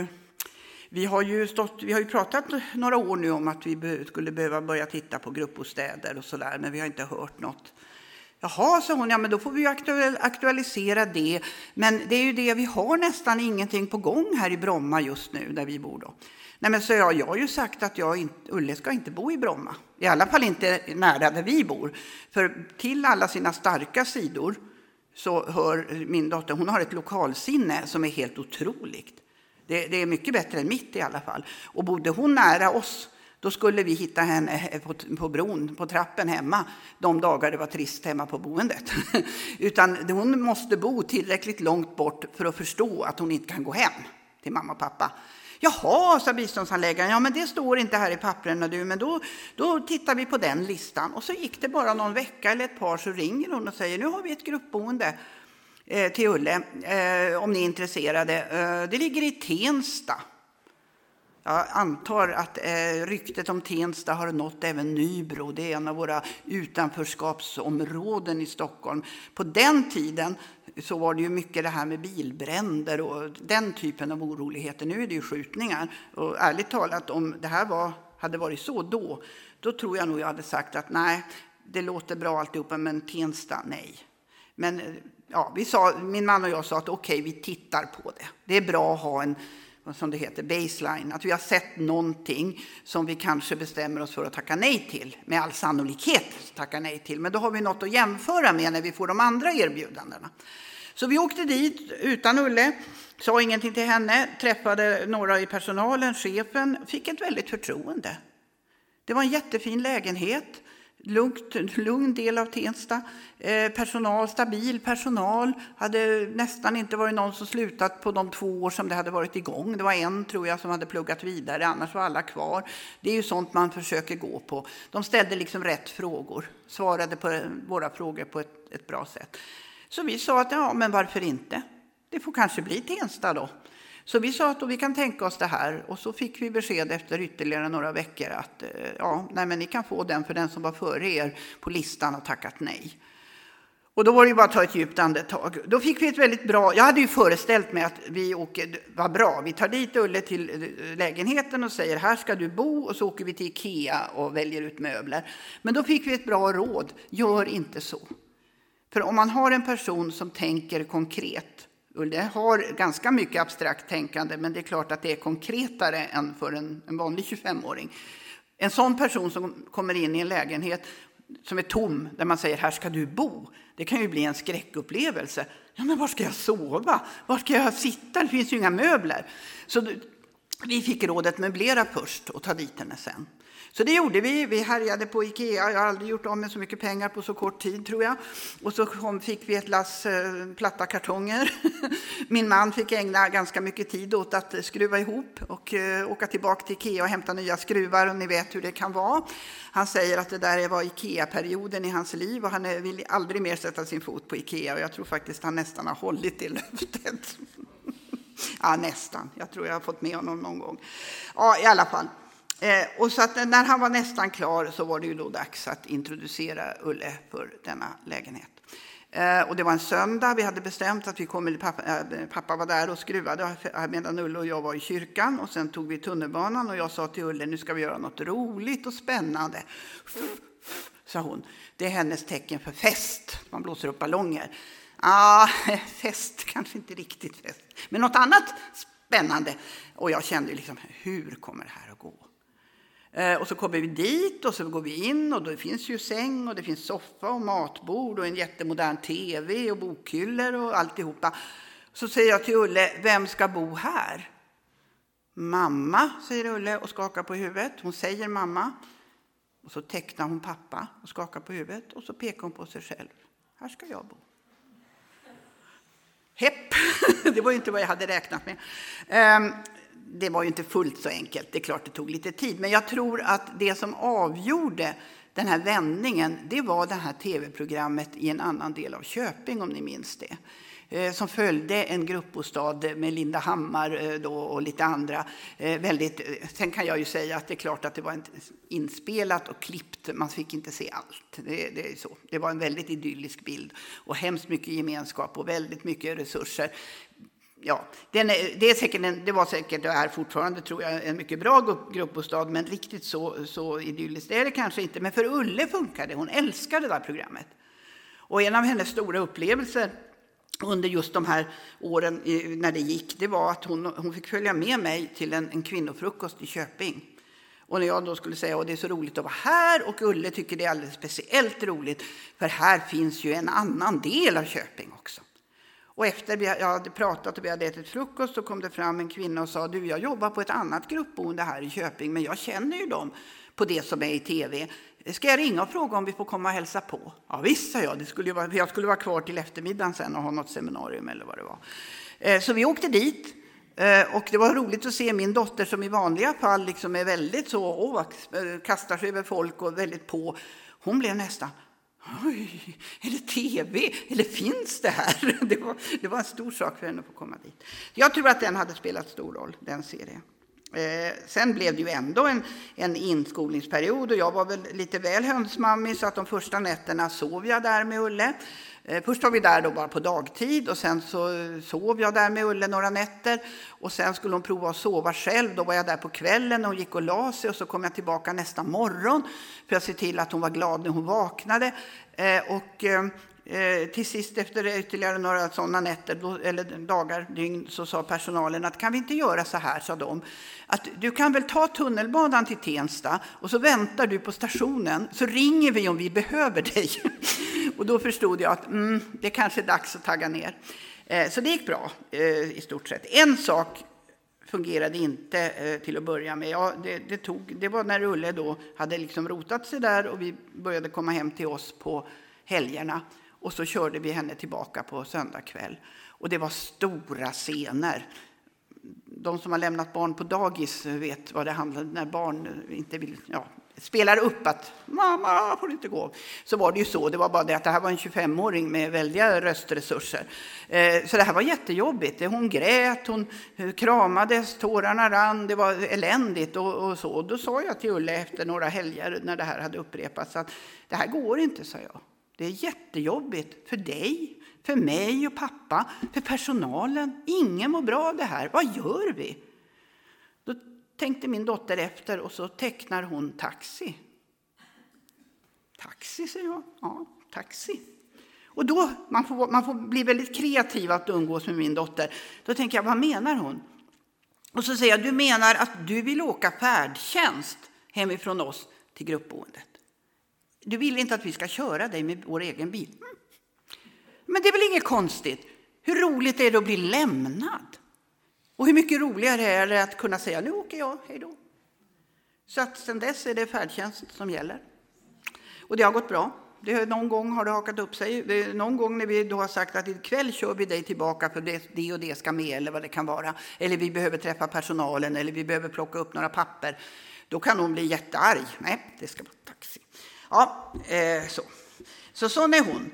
vi har ju pratat några år nu om att vi skulle behöva börja titta på gruppbostäder och sådär, men vi har inte hört något. Jaha, sa hon, ja men då får vi aktualisera det. Men det är ju det, vi har nästan ingenting på gång här i Bromma just nu där vi bor då. Nej men så jag har ju sagt att Ulle ska inte bo i Bromma. I alla fall inte nära där vi bor. För till alla sina starka sidor så hör min dotter, hon har ett lokalsinne som är helt otroligt. Det är mycket bättre än mitt i alla fall. Och bodde hon nära oss, då skulle vi hitta henne på bron, på trappen hemma, de dagar det var trist hemma på boendet. Utan hon måste bo tillräckligt långt bort för att förstå att hon inte kan gå hem till mamma och pappa. Jaha, sa biståndshandläggaren, ja men det står inte här i papperna du, men då tittar vi på den listan. Och så gick det bara någon vecka eller ett par, så ringer hon och säger, nu har vi ett gruppboende till Ulle, om ni är intresserade. Det ligger i Tensta. Jag antar att ryktet om Tensta har nått även Nybro. Det är en av våra utanförskapsområden i Stockholm. På den tiden så var det ju mycket det här med bilbränder och den typen av oroligheter. Nu är det ju skjutningar. Och ärligt talat, om det här hade varit så då tror jag nog jag hade sagt att nej, det låter bra alltihopa, men Tensta, nej. Men ja, min man och jag sa att okej, vi tittar på det. Det är bra att ha en, som det heter, baseline. Att vi har sett någonting som vi kanske bestämmer oss för att tacka nej till. Med all sannolikhet tacka nej till. Men då har vi något att jämföra med när vi får de andra erbjudandena. Så vi åkte dit utan Ulle. Sa ingenting till henne. Träffade några i personalen, chefen. Fick ett väldigt förtroende. Det var en jättefin lägenhet. Lugn del av Tensta. Stabil personal. Hade nästan inte varit någon som slutat på de 2 år som det hade varit igång. Det var en, tror jag, som hade pluggat vidare. Annars var alla kvar. Det är ju sånt man försöker gå på. De ställde liksom rätt frågor. Svarade på våra frågor på ett bra sätt. Så vi sa att ja, men varför inte? Det får kanske bli Tensta då. Så vi sa att vi kan tänka oss det här. Och så fick vi besked efter ytterligare några veckor att men ni kan få den för den som var före er på listan och tackat nej. Och då var det ju bara att ta ett djupt andetag. Då fick vi ett väldigt bra, jag hade ju föreställt mig att vad bra. Vi tar dit Ulle till lägenheten och säger här ska du bo, och så åker vi till Ikea och väljer ut möbler. Men då fick vi ett bra råd, gör inte så. För om man har en person som tänker konkret, Ulle har ganska mycket abstrakt tänkande, men det är klart att det är konkretare än för en vanlig 25-åring. En sån person som kommer in i en lägenhet som är tom, där man säger här ska du bo, det kan ju bli en skräckupplevelse. Ja, men var ska jag sova? Var ska jag sitta? Det finns ju inga möbler. Så vi fick rådet möblera först och ta dit henne sen. Så det gjorde vi. Vi härjade på Ikea. Jag har aldrig gjort av med så mycket pengar på så kort tid, tror jag. Och så fick vi ett lass platta kartonger. Min man fick ägna ganska mycket tid åt att skruva ihop och åka tillbaka till Ikea och hämta nya skruvar. Och ni vet hur det kan vara. Han säger att det där var Ikea-perioden i hans liv och han vill aldrig mer sätta sin fot på Ikea. Och jag tror faktiskt han nästan har hållit det löftet. Ja, nästan. Jag tror jag har fått med honom någon gång. Ja, i alla fall. Och så att när han var nästan klar så var det ju då dags att introducera Ulle för denna lägenhet. Och det var en söndag. Vi hade bestämt att pappa var där och skruvade medan Ulle och jag var i kyrkan. Och sen tog vi tunnelbanan och jag sa till Ulle, nu ska vi göra något roligt och spännande. Sa hon. Det är hennes tecken för fest. Man blåser upp ballonger. Fest, kanske inte riktigt fest. Men något annat spännande. Och jag kände liksom, hur kommer det här att gå? Och så kommer vi dit och så går vi in och då finns ju säng och det finns soffa och matbord och en jättemodern tv och bokhyllor och alltihopa. Så säger jag till Ulle, vem ska bo här? Mamma, säger Ulle och skakar på huvudet. Hon säger mamma. Och så tecknar hon pappa och skakar på huvudet och så pekar hon på sig själv. Här ska jag bo. Hepp, det var ju inte vad jag hade räknat med. Det var ju inte fullt så enkelt, det är klart det tog lite tid. Men jag tror att det som avgjorde den här vändningen, det var det här tv-programmet i en annan del av Köping, om ni minns det. Som följde en gruppbostad med Linda Hammar då och lite andra. Sen kan jag ju säga att det är klart att det var inspelat och klippt. Man fick inte se allt. Det är så. Det var en väldigt idyllisk bild och hemskt mycket gemenskap och väldigt mycket resurser. Ja, det var säkert och är fortfarande, tror jag, en mycket bra gruppbostad, men riktigt så idylliskt är det kanske inte. Men för Ulle funkade, hon älskade det där programmet. Och en av hennes stora upplevelser under just de här åren när det gick, det var att hon fick följa med mig till en kvinnofrukost i Köping. Och när jag då skulle säga att det är så roligt att vara här, och Ulle tycker det är alldeles speciellt roligt, för här finns ju en annan del av Köping också. Och efter jag hade pratat och vi hade ätit frukost så kom det fram en kvinna och sa, du, jag jobbar på ett annat gruppboende här i Köping, men jag känner ju dem på det som är i tv. Ska jag ringa och fråga om vi får komma och hälsa på? Ja visst, sa jag. Jag skulle vara kvar till eftermiddagen sen och ha något seminarium eller vad det var. Så vi åkte dit. Och det var roligt att se min dotter som i vanliga fall liksom är väldigt så, kastar sig över folk och väldigt på. Hon blev nästan, oj, är det tv? Eller finns det här? Det var en stor sak för henne att få komma dit. Jag tror att den hade spelat stor roll, den serien. Sen blev det ju ändå en inskolningsperiod och jag var väl lite väl hönsmammig så att de första nätterna sov jag där med Ulle. Först var vi där då bara på dagtid och sen så sov jag där med Ulle några nätter och sen skulle hon prova att sova själv. Då var jag där på kvällen och hon gick och la sig och så kom jag tillbaka nästa morgon för att se till att hon var glad när hon vaknade. Till sist efter ytterligare några sådana nätter eller dagar, dygn, så sa personalen att kan vi inte göra så här, sa de, att du kan väl ta tunnelbanan till Tensta och så väntar du på stationen så ringer vi om vi behöver dig. Och då förstod jag att det kanske är dags att tagga ner. Så det gick bra i stort sett. En sak fungerade inte till att börja med. Ja, det var när Ulle då hade liksom rotat sig där och vi började komma hem till oss på helgerna. Och så körde vi henne tillbaka på söndag kväll. Och det var stora scener. De som har lämnat barn på dagis vet vad det handlar om. När barn inte vill, spelar upp att mamma får inte gå. Så var det ju så. Det var bara det att det här var en 25-åring med väldiga röstresurser. Så det här var jättejobbigt. Hon grät, hon kramades, tårarna rann. Det var eländigt och så. Och då sa jag till Ulle efter några helger när det här hade upprepats att det här går inte, sa jag. Det är jättejobbigt för dig, för mig och pappa, för personalen. Ingen mår bra av det här. Vad gör vi? Då tänkte min dotter efter och så tecknar hon taxi. Taxi, säger jag. Ja, taxi. Och då, man får bli väldigt kreativ att umgås med min dotter. Då tänker jag, vad menar hon? Och så säger jag, du menar att du vill åka färdtjänst hemifrån oss till gruppboendet. Du vill inte att vi ska köra dig med vår egen bil. Men det är väl inget konstigt. Hur roligt är det att bli lämnad? Och hur mycket roligare är det att kunna säga, nu åker jag, hej då. Så att sen dess är det färdtjänst som gäller. Och det har gått bra. Någon gång har det hakat upp sig. Någon gång när vi då har sagt att ikväll kör vi dig tillbaka för det och det ska med eller vad det kan vara. Eller vi behöver träffa personalen eller vi behöver plocka upp några papper. Då kan hon bli jättearg. Nej, det ska vara taxi. Ja, så sån är hon.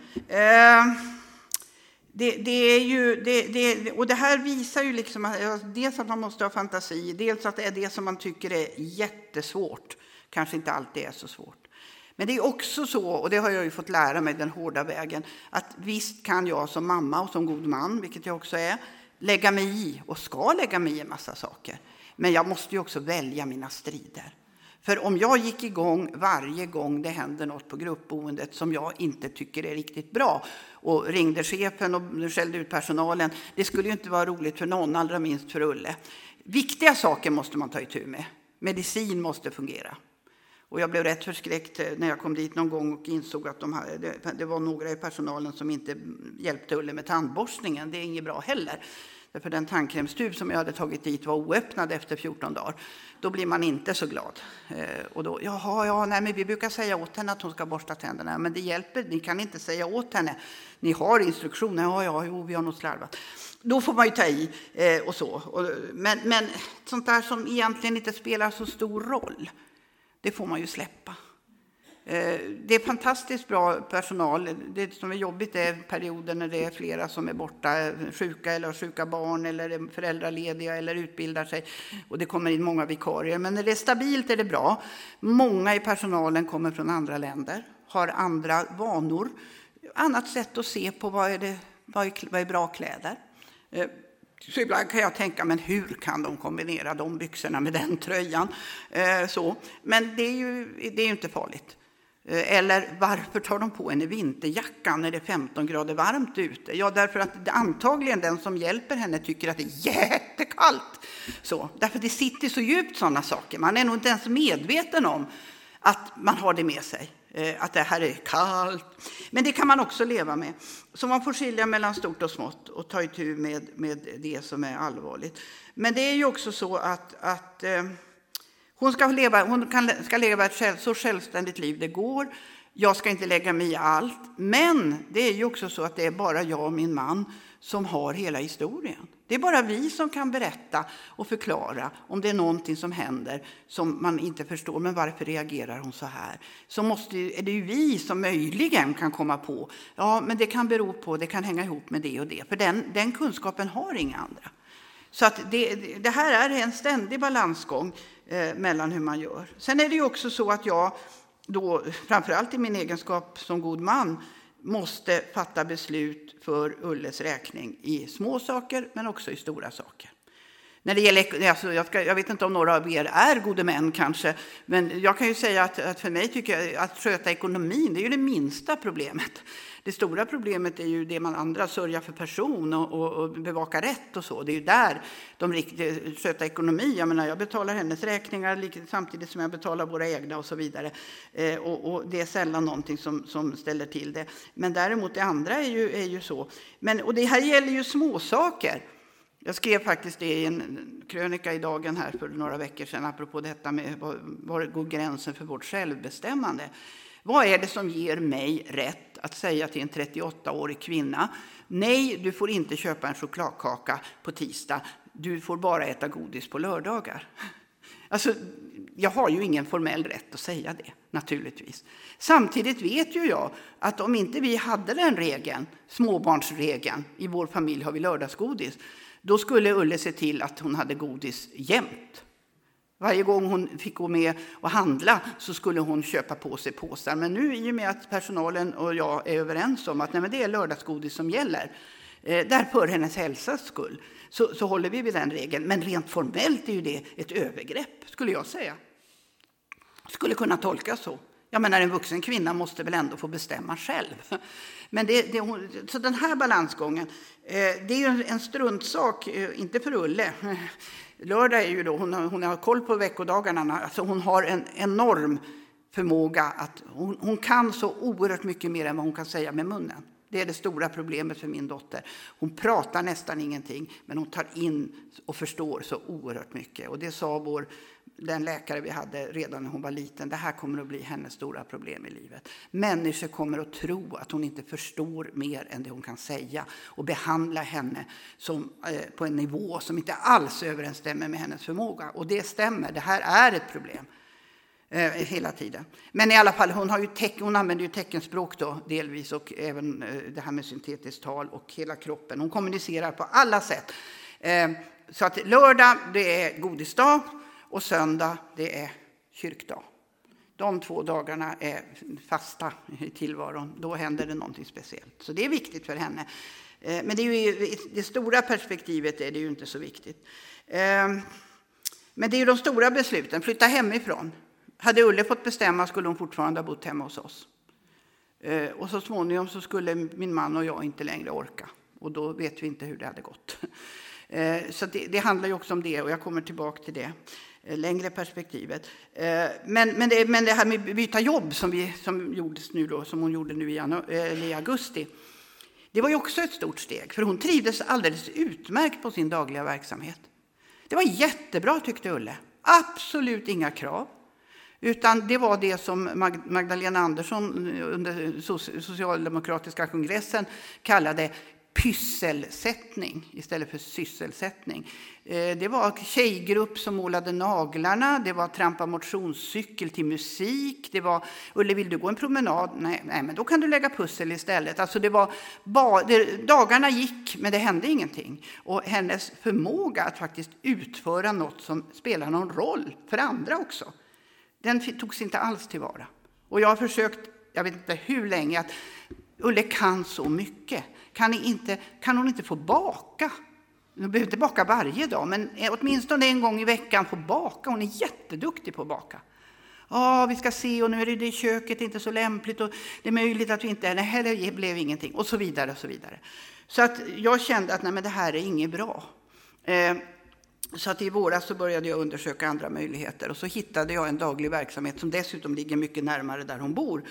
Och det här visar ju liksom dels att man måste ha fantasi, dels att det är det som man tycker är jättesvårt. Kanske inte alltid är så svårt. Men det är också så, och det har jag ju fått lära mig den hårda vägen, att visst kan jag som mamma och som god man, vilket jag också är, lägga mig i och ska lägga mig i en massa saker. Men jag måste ju också välja mina strider. För om jag gick igång varje gång det händer något på gruppboendet som jag inte tycker är riktigt bra och ringde chefen och skällde ut personalen, det skulle ju inte vara roligt för någon, allra minst för Ulle. Viktiga saker måste man ta itu med. Medicin måste fungera. Och jag blev rätt förskräckt när jag kom dit någon gång och insåg att det var några i personalen som inte hjälpte Ulle med tandborstningen. Det är inget bra heller. Därför den tandkrämstub som jag hade tagit dit var oöppnad efter 14 dagar. Då blir man inte så glad. Och då, nej, men vi brukar säga åt henne att hon ska borsta tänderna. Men det hjälper, ni kan inte säga åt henne. Ni har instruktioner, vi har nog slarvat. Då får man ju ta i och så. Men sånt där som egentligen inte spelar så stor roll, det får man ju släppa. Det är fantastiskt bra personal. Det som är jobbigt är perioder när det är flera som är borta, sjuka eller har sjuka barn eller är föräldralediga eller utbildar sig. Och det kommer in många vikarier. Men när det är stabilt är det bra. Många i personalen kommer från andra länder, har andra vanor, annat sätt att se på vad är bra kläder. Så ibland kan jag tänka, men hur kan de kombinera de byxorna med den tröjan? Men det är ju inte farligt. Eller varför tar de på en vinterjackan när det är 15 grader varmt ute? Ja, därför att antagligen den som hjälper henne tycker att det är jättekallt. Därför det sitter så djupt sådana saker. Man är nog inte ens medveten om att man har det med sig. Att det här är kallt. Men det kan man också leva med. Så man får skilja mellan stort och smått och ta itu med det som är allvarligt. Men det är ju också så att hon ska leva ett så självständigt liv det går. Jag ska inte lägga mig i allt. Men det är ju också så att det är bara jag och min man som har hela historien. Det är bara vi som kan berätta och förklara om det är någonting som händer som man inte förstår. Men varför reagerar hon så här? Så är det ju vi som möjligen kan komma på. Ja, men det kan bero på, det kan hänga ihop med det och det. För den kunskapen har inga andra. Så att det här är en ständig balansgång mellan hur man gör. Sen är det ju också så att jag då, framförallt i min egenskap som god man, måste fatta beslut för Ulles räkning i små saker men också i stora saker. När det gäller, jag vet inte om några av er är gode män kanske, men jag kan ju säga att för mig tycker jag att sköta ekonomin, det är ju det minsta problemet. Det stora problemet är ju det man andra sörja för person och bevaka rätt och så. Det är ju där de riktigt sköta ekonomi. Jag menar, jag betalar hennes räkningar samtidigt som jag betalar våra egna och så vidare. Och det är sällan någonting som ställer till det. Men däremot det andra är ju så. Och det här gäller ju små saker. Jag skrev faktiskt det i en krönika i Dagen här för några veckor sedan apropå detta med var går gränsen för vårt självbestämmande. Vad är det som ger mig rätt att säga till en 38-årig kvinna: nej, du får inte köpa en chokladkaka på tisdag, du får bara äta godis på lördagar. Alltså, jag har ju ingen formell rätt att säga det, naturligtvis. Samtidigt vet ju jag att om inte vi hade den regeln, småbarnsregeln, i vår familj har vi lördagsgodis, då skulle Ulle se till att hon hade godis jämt. Varje gång hon fick gå med och handla så skulle hon köpa på sig påsar. Men nu i och med att personalen och jag är överens om att det är lördagsgodis som gäller, därför hennes hälsas skull, så håller vi vid den regeln. Men rent formellt är ju det ett övergrepp, skulle jag säga. Skulle kunna tolkas så. Jag menar, en vuxen kvinna måste väl ändå få bestämma själv. Men så den här balansgången, det är ju en struntsak, inte för Ulle. Lördag är ju då, hon har koll på veckodagarna, alltså hon har en enorm förmåga att hon kan så oerhört mycket mer än vad hon kan säga med munnen. Det är det stora problemet för min dotter. Hon pratar nästan ingenting, men hon tar in och förstår så oerhört mycket. Och det sa den läkare vi hade redan när hon var liten. Det här kommer att bli hennes stora problem i livet. Människor kommer att tro att hon inte förstår mer än det hon kan säga. Och behandla henne på en nivå som inte alls överensstämmer med hennes förmåga. Och det stämmer, det här är ett problem. Hela tiden. Men i alla fall, hon använder ju teckenspråk då delvis, och även det här med syntetiskt tal och hela kroppen. Hon kommunicerar på alla sätt. Så att lördag, det är godisdag, och söndag, det är kyrkdag. De 2 dagarna är fasta i tillvaron. Då händer det någonting speciellt. Så det är viktigt för henne. Men det är ju, i det stora perspektivet är det ju inte så viktigt. Men det är ju de stora besluten. Flytta hemifrån. Hade Ulle fått bestämma skulle hon fortfarande ha bott hemma hos oss. Och så småningom så skulle min man och jag inte längre orka. Och då vet vi inte hur det hade gått. Så det handlar ju också om det, och jag kommer tillbaka till det längre perspektivet. Men det här med byta jobb som gjordes nu då, som hon gjorde nu i augusti. Det var ju också ett stort steg, för hon trivdes alldeles utmärkt på sin dagliga verksamhet. Det var jättebra, tyckte Ulle. Absolut inga krav. Utan det var det som Magdalena Andersson under socialdemokratiska kongressen kallade pysselsättning istället för sysselsättning. Det var tjejgrupp som målade naglarna, det var trampa motionscykel till musik, det var Ulle, vill du gå en promenad? Nej, men då kan du lägga pussel istället. Alltså dagarna gick, men det hände ingenting. Och hennes förmåga att faktiskt utföra något som spelar någon roll för andra också, den togs inte alls tillvara. Och jag har försökt, jag vet inte hur länge, att Ulle kan så mycket. Kan hon inte få baka? Hon behöver inte baka varje dag, men åtminstone en gång i veckan få baka. Hon är jätteduktig på att baka. Vi ska se, och nu är det i köket inte så lämpligt, och det är möjligt att vi inte det blev ingenting, och så vidare och så vidare. Så att jag kände att men det här är inget bra. Så att i våras så började jag undersöka andra möjligheter, och så hittade jag en daglig verksamhet som dessutom ligger mycket närmare där hon bor.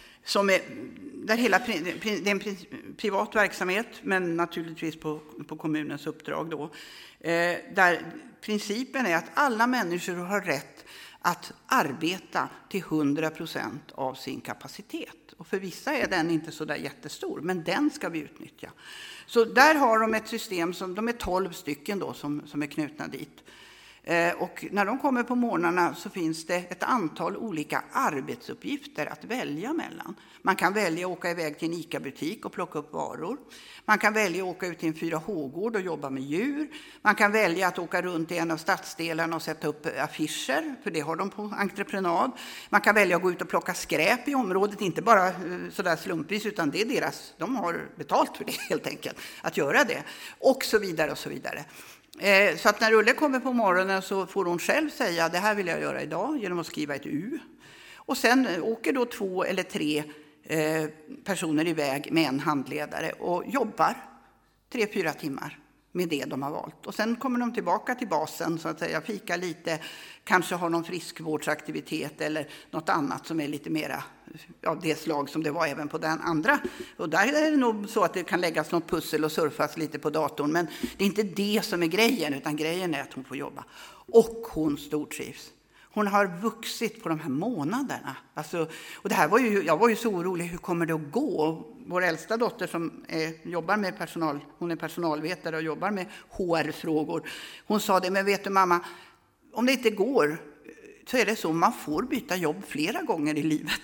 Det är en privat verksamhet, men naturligtvis på kommunens uppdrag då. Där principen är att alla människor har rätt att arbeta till 100% av sin kapacitet. Och för vissa är den inte så där jättestor, men den ska vi utnyttja. Så där har de ett system, de är 12 stycken då som är knutna dit. Och när de kommer på morgnarna så finns det ett antal olika arbetsuppgifter att välja mellan. Man kan välja att åka iväg till en ICA-butik och plocka upp varor. Man kan välja att åka ut till en 4H-gård och jobba med djur. Man kan välja att åka runt i en av stadsdelarna och sätta upp affischer, för det har de på entreprenad. Man kan välja att gå ut och plocka skräp i området, inte bara sådär slumpvis, utan det är de har betalt för det helt enkelt, att göra det. Och så vidare och så vidare. Så att när Ulle kommer på morgonen så får hon själv säga det här vill jag göra idag genom att skriva ett U. Och sen åker då 2 eller 3 personer iväg med en handledare och jobbar 3-4 timmar med det de har valt. Och sen kommer de tillbaka till basen, så att säga, fika lite, kanske har någon friskvårdsaktivitet eller något annat som är lite mera av det slag som det var även på den andra. Och där är det nog så att det kan läggas något pussel och surfas lite på datorn, men det är inte det som är grejen, utan grejen är att hon får jobba. Och hon stortrivs. Hon har vuxit på de här månaderna. Alltså, och det här jag var ju så orolig, hur kommer det att gå? Vår äldsta dotter som jobbar med personal, hon är personalvetare och jobbar med HR-frågor. Hon sa det, men vet du mamma, om det inte går så är det så, man får byta jobb flera gånger i livet.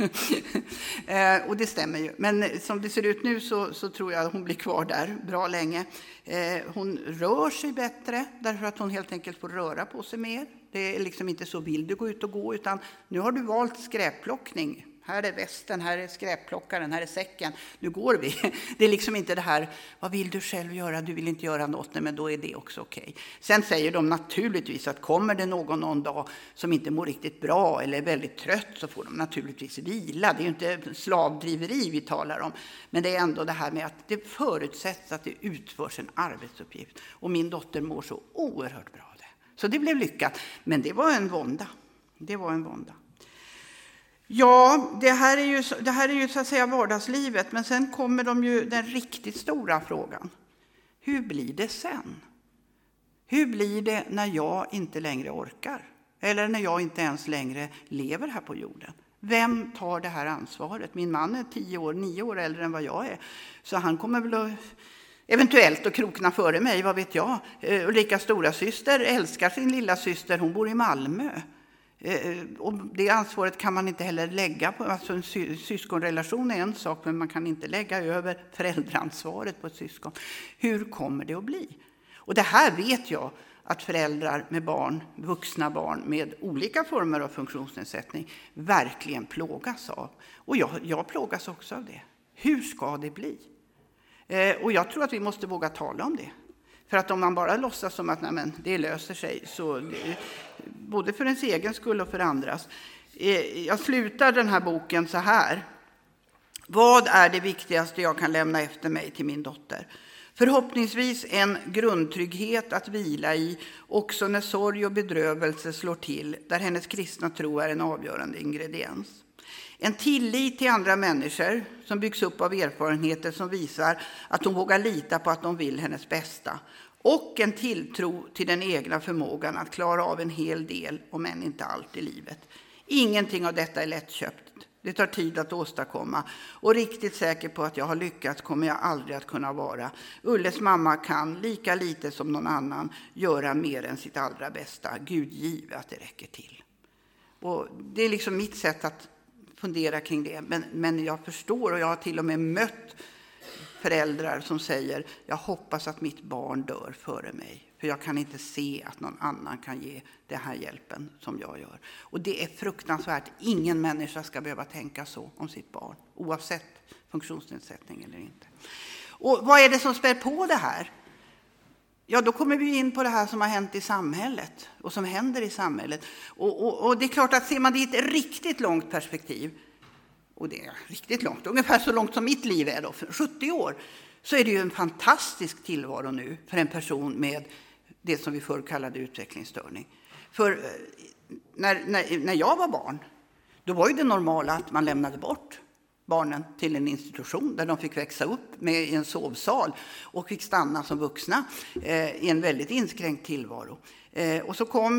Och det stämmer ju. Men som det ser ut nu så tror jag att hon blir kvar där bra länge. Hon rör sig bättre därför att hon helt enkelt får röra på sig mer. Det är liksom inte så, vill du gå ut och gå, utan nu har du valt skräpplockning. Här är västen, här är skräpplockaren, här är säcken. Nu går vi. Det är liksom inte det här, vad vill du själv göra? Du vill inte göra något, men då är det också okej. Sen säger de naturligtvis att kommer det någon dag som inte mår riktigt bra eller är väldigt trött, så får de naturligtvis vila. Det är ju inte slavdriveri vi talar om. Men det är ändå det här med att det förutsätts att det utförs en arbetsuppgift. Och min dotter mår så oerhört bra av det. Så det blev lyckat. Men det var en vånda. Det var en vånda. Ja, det här är ju så att säga vardagslivet, men sen kommer den riktigt stora frågan. Hur blir det sen? Hur blir det när jag inte längre orkar? Eller när jag inte ens längre lever här på jorden? Vem tar det här ansvaret? Min man är 9 år äldre än vad jag är. Så han kommer väl eventuellt att krokna före mig, vad vet jag. Ulrikas stora syster älskar sin lilla syster, hon bor i Malmö. Och det ansvaret kan man inte heller lägga på, alltså en syskonrelation är en sak, men man kan inte lägga över föräldraansvaret på ett syskon. Hur kommer det att bli? Och det här vet jag att föräldrar med barn, vuxna barn med olika former av funktionsnedsättning verkligen plågas av. Och jag plågas också av det. Hur ska det bli? Och jag tror att vi måste våga tala om det. För att om man bara låtsas som att det löser sig, så både för ens egen skull och för andras. Jag slutar den här boken så här. Vad är det viktigaste jag kan lämna efter mig till min dotter? Förhoppningsvis en grundtrygghet att vila i, också när sorg och bedrövelse slår till, där hennes kristna tro är en avgörande ingrediens. En tillit till andra människor som byggs upp av erfarenheter som visar att hon vågar lita på att de vill hennes bästa. Och en tilltro till den egna förmågan att klara av en hel del, om än inte allt i livet. Ingenting av detta är lättköpt. Det tar tid att åstadkomma. Och riktigt säker på att jag har lyckats kommer jag aldrig att kunna vara. Ulles mamma kan lika lite som någon annan göra mer än sitt allra bästa. Gud give att det räcker till. Och det är liksom mitt sätt att fundera kring det. Men jag förstår, och jag har till och med mött föräldrar som säger: jag hoppas att mitt barn dör före mig. För jag kan inte se att någon annan kan ge den här hjälpen som jag gör. Och det är fruktansvärt. Ingen människa ska behöva tänka så om sitt barn. Oavsett funktionsnedsättning eller inte. Och vad är det som spär på det här? Ja, då kommer vi in på det här som har hänt i samhället. Och som händer i samhället. Och det är klart att ser man det i ett riktigt långt perspektiv. Och det är riktigt långt. Ungefär så långt som mitt liv är då. För 70 år. Så är det ju en fantastisk tillvaro nu för en person med det som vi förr kallade utvecklingsstörning. För när jag var barn, då var ju det normala att man lämnade bort barnen till en institution där de fick växa upp med en sovsal och fick stanna som vuxna i en väldigt inskränkt tillvaro. Och så kom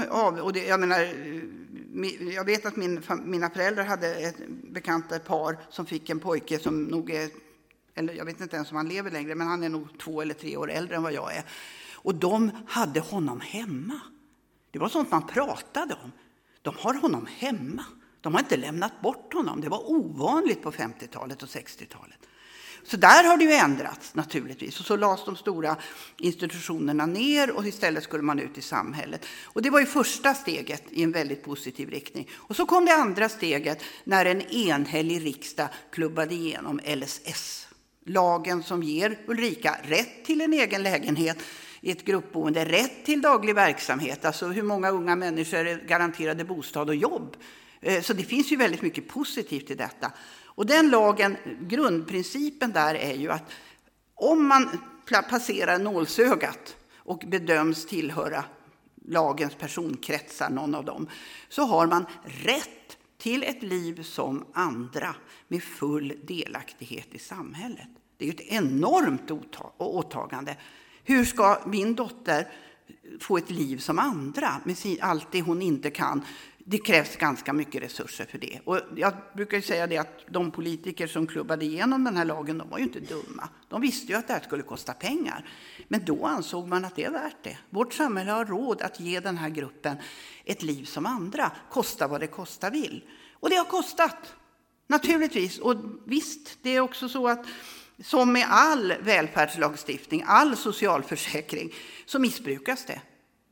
jag vet att mina föräldrar hade ett bekant par som fick en pojke som nog är, eller jag vet inte ens om han lever längre, men han är nog 2 eller 3 år äldre än vad jag är. Och de hade honom hemma. Det var sånt man pratade om. De har honom hemma. De har inte lämnat bort honom. Det var ovanligt på 50-talet och 60-talet. Så där har det ju ändrats naturligtvis. Och så lades de stora institutionerna ner och istället skulle man ut i samhället. Och det var ju första steget i en väldigt positiv riktning. Och så kom det andra steget när en enhällig riksdag klubbade igenom LSS. Lagen som ger Ulrika rätt till en egen lägenhet i ett gruppboende, rätt till daglig verksamhet. Alltså hur många unga människor är garanterade bostad och jobb. Så det finns ju väldigt mycket positivt i detta. Och den lagen, grundprincipen där är ju att om man passerar nålsögat och bedöms tillhöra lagens personkretsar, någon av dem, så har man rätt till ett liv som andra med full delaktighet i samhället. Det är ju ett enormt åtagande. Hur ska min dotter få ett liv som andra med allt det hon inte kan? Det krävs ganska mycket resurser för det. Och jag brukar säga det att de politiker som klubbade igenom den här lagen, de var ju inte dumma. De visste ju att det här skulle kosta pengar. Men då ansåg man att det är värt det. Vårt samhälle har råd att ge den här gruppen ett liv som andra. Kosta vad det kosta vill. Och det har kostat. Naturligtvis. Och visst, det är också så att som med all välfärdslagstiftning, all socialförsäkring, så missbrukas det.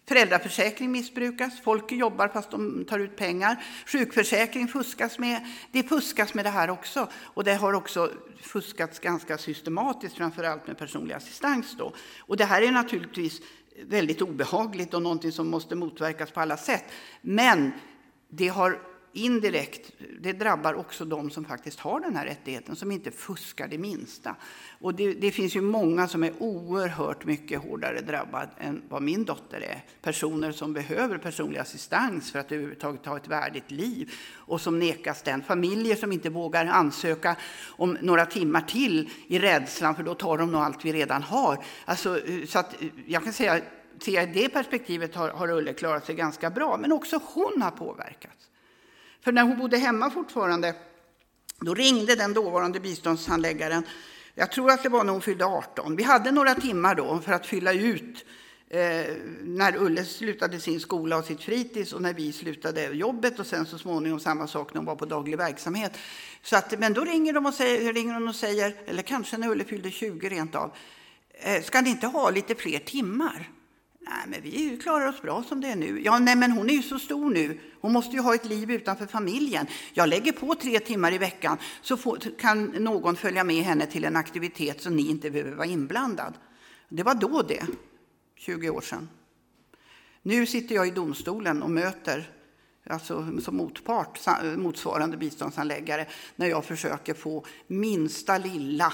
Föräldraförsäkring missbrukas. Folk jobbar fast de tar ut pengar. Sjukförsäkring fuskas med. Det fuskas med det här också. Och det har också fuskats ganska systematiskt, framförallt med personlig assistans då. Och det här är naturligtvis väldigt obehagligt och någonting som måste motverkas på alla sätt. Men det har indirekt, det drabbar också de som faktiskt har den här rättigheten, som inte fuskar det minsta. Och det finns ju många som är oerhört mycket hårdare drabbad än vad min dotter är. Personer som behöver personlig assistans för att överhuvudtaget ha ett värdigt liv och som nekas den. Familjer som inte vågar ansöka om några timmar till i rädslan, för då tar de nog allt vi redan har. Alltså, så att jag kan säga, i det perspektivet har Ulle klarat sig ganska bra, men också hon har påverkats. För när hon bodde hemma fortfarande, då ringde den dåvarande biståndshandläggaren. Jag tror att det var när hon fyllde 18. Vi hade några timmar då för att fylla ut när Ulle slutade sin skola och sitt fritids och när vi slutade jobbet, och sen så småningom samma sak när hon var på daglig verksamhet. Så att, men då ringer hon och säger, eller kanske när Ulle fyllde 20 rent av, ska ni inte ha lite fler timmar? Nej, men vi klarar oss bra som det är nu. Ja, nej, men hon är ju så stor nu. Hon måste ju ha ett liv utanför familjen. Jag lägger på 3 timmar i veckan så kan någon följa med henne till en aktivitet som ni inte behöver vara inblandad. Det var då det, 20 år sedan. Nu sitter jag i domstolen och möter, alltså som motpart, motsvarande biståndshandläggare, när jag försöker få minsta lilla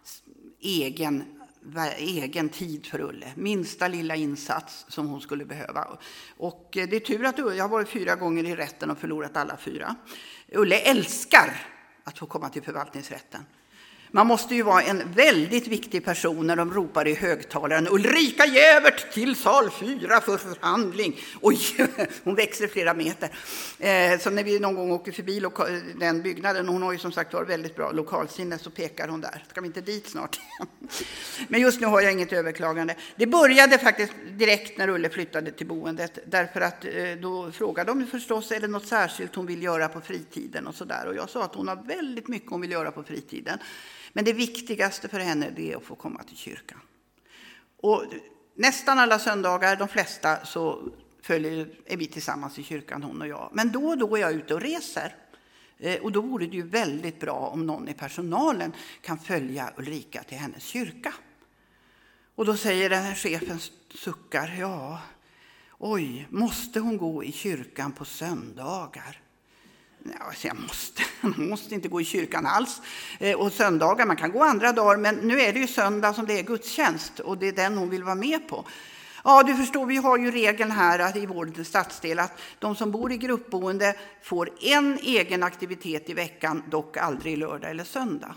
egen tid för Ulle. Minsta lilla insats som hon skulle behöva. Och det är tur att jag har varit 4 gånger i rätten och förlorat alla 4. Ulle älskar att få komma till förvaltningsrätten. Man måste ju vara en väldigt viktig person när de ropar i högtalaren: Ulrika Jävert till sal 4 för förhandling. Oj, hon växer flera meter. Så när vi någon gång åker förbi den byggnaden, hon har ju som sagt varit väldigt bra lokalsinne, så pekar hon där. Ska vi inte dit snart? Men just nu har jag inget överklagande. Det började faktiskt direkt när Ulle flyttade till boendet. Därför att då frågade de förstås, är det något särskilt hon vill göra på fritiden och sådär. Och jag sa att hon har väldigt mycket hon vill göra på fritiden. Men det viktigaste för henne är att få komma till kyrkan. Och nästan alla söndagar, de flesta, så är vi tillsammans i kyrkan, hon och jag. Men då och då är jag ute och reser. Och då vore det ju väldigt bra om någon i personalen kan följa Ulrika till hennes kyrka. Och då säger den här chefen, suckar, ja, oj, måste hon gå i kyrkan på söndagar? Ja, jag måste inte gå i kyrkan alls. Och söndagar, man kan gå andra dagar, men nu är det ju söndag som det är gudstjänst, och det är den hon vill vara med på. Ja, du förstår, vi har ju regeln här i vår stadsdel att de som bor i gruppboende får en egen aktivitet i veckan, dock aldrig lördag eller söndag.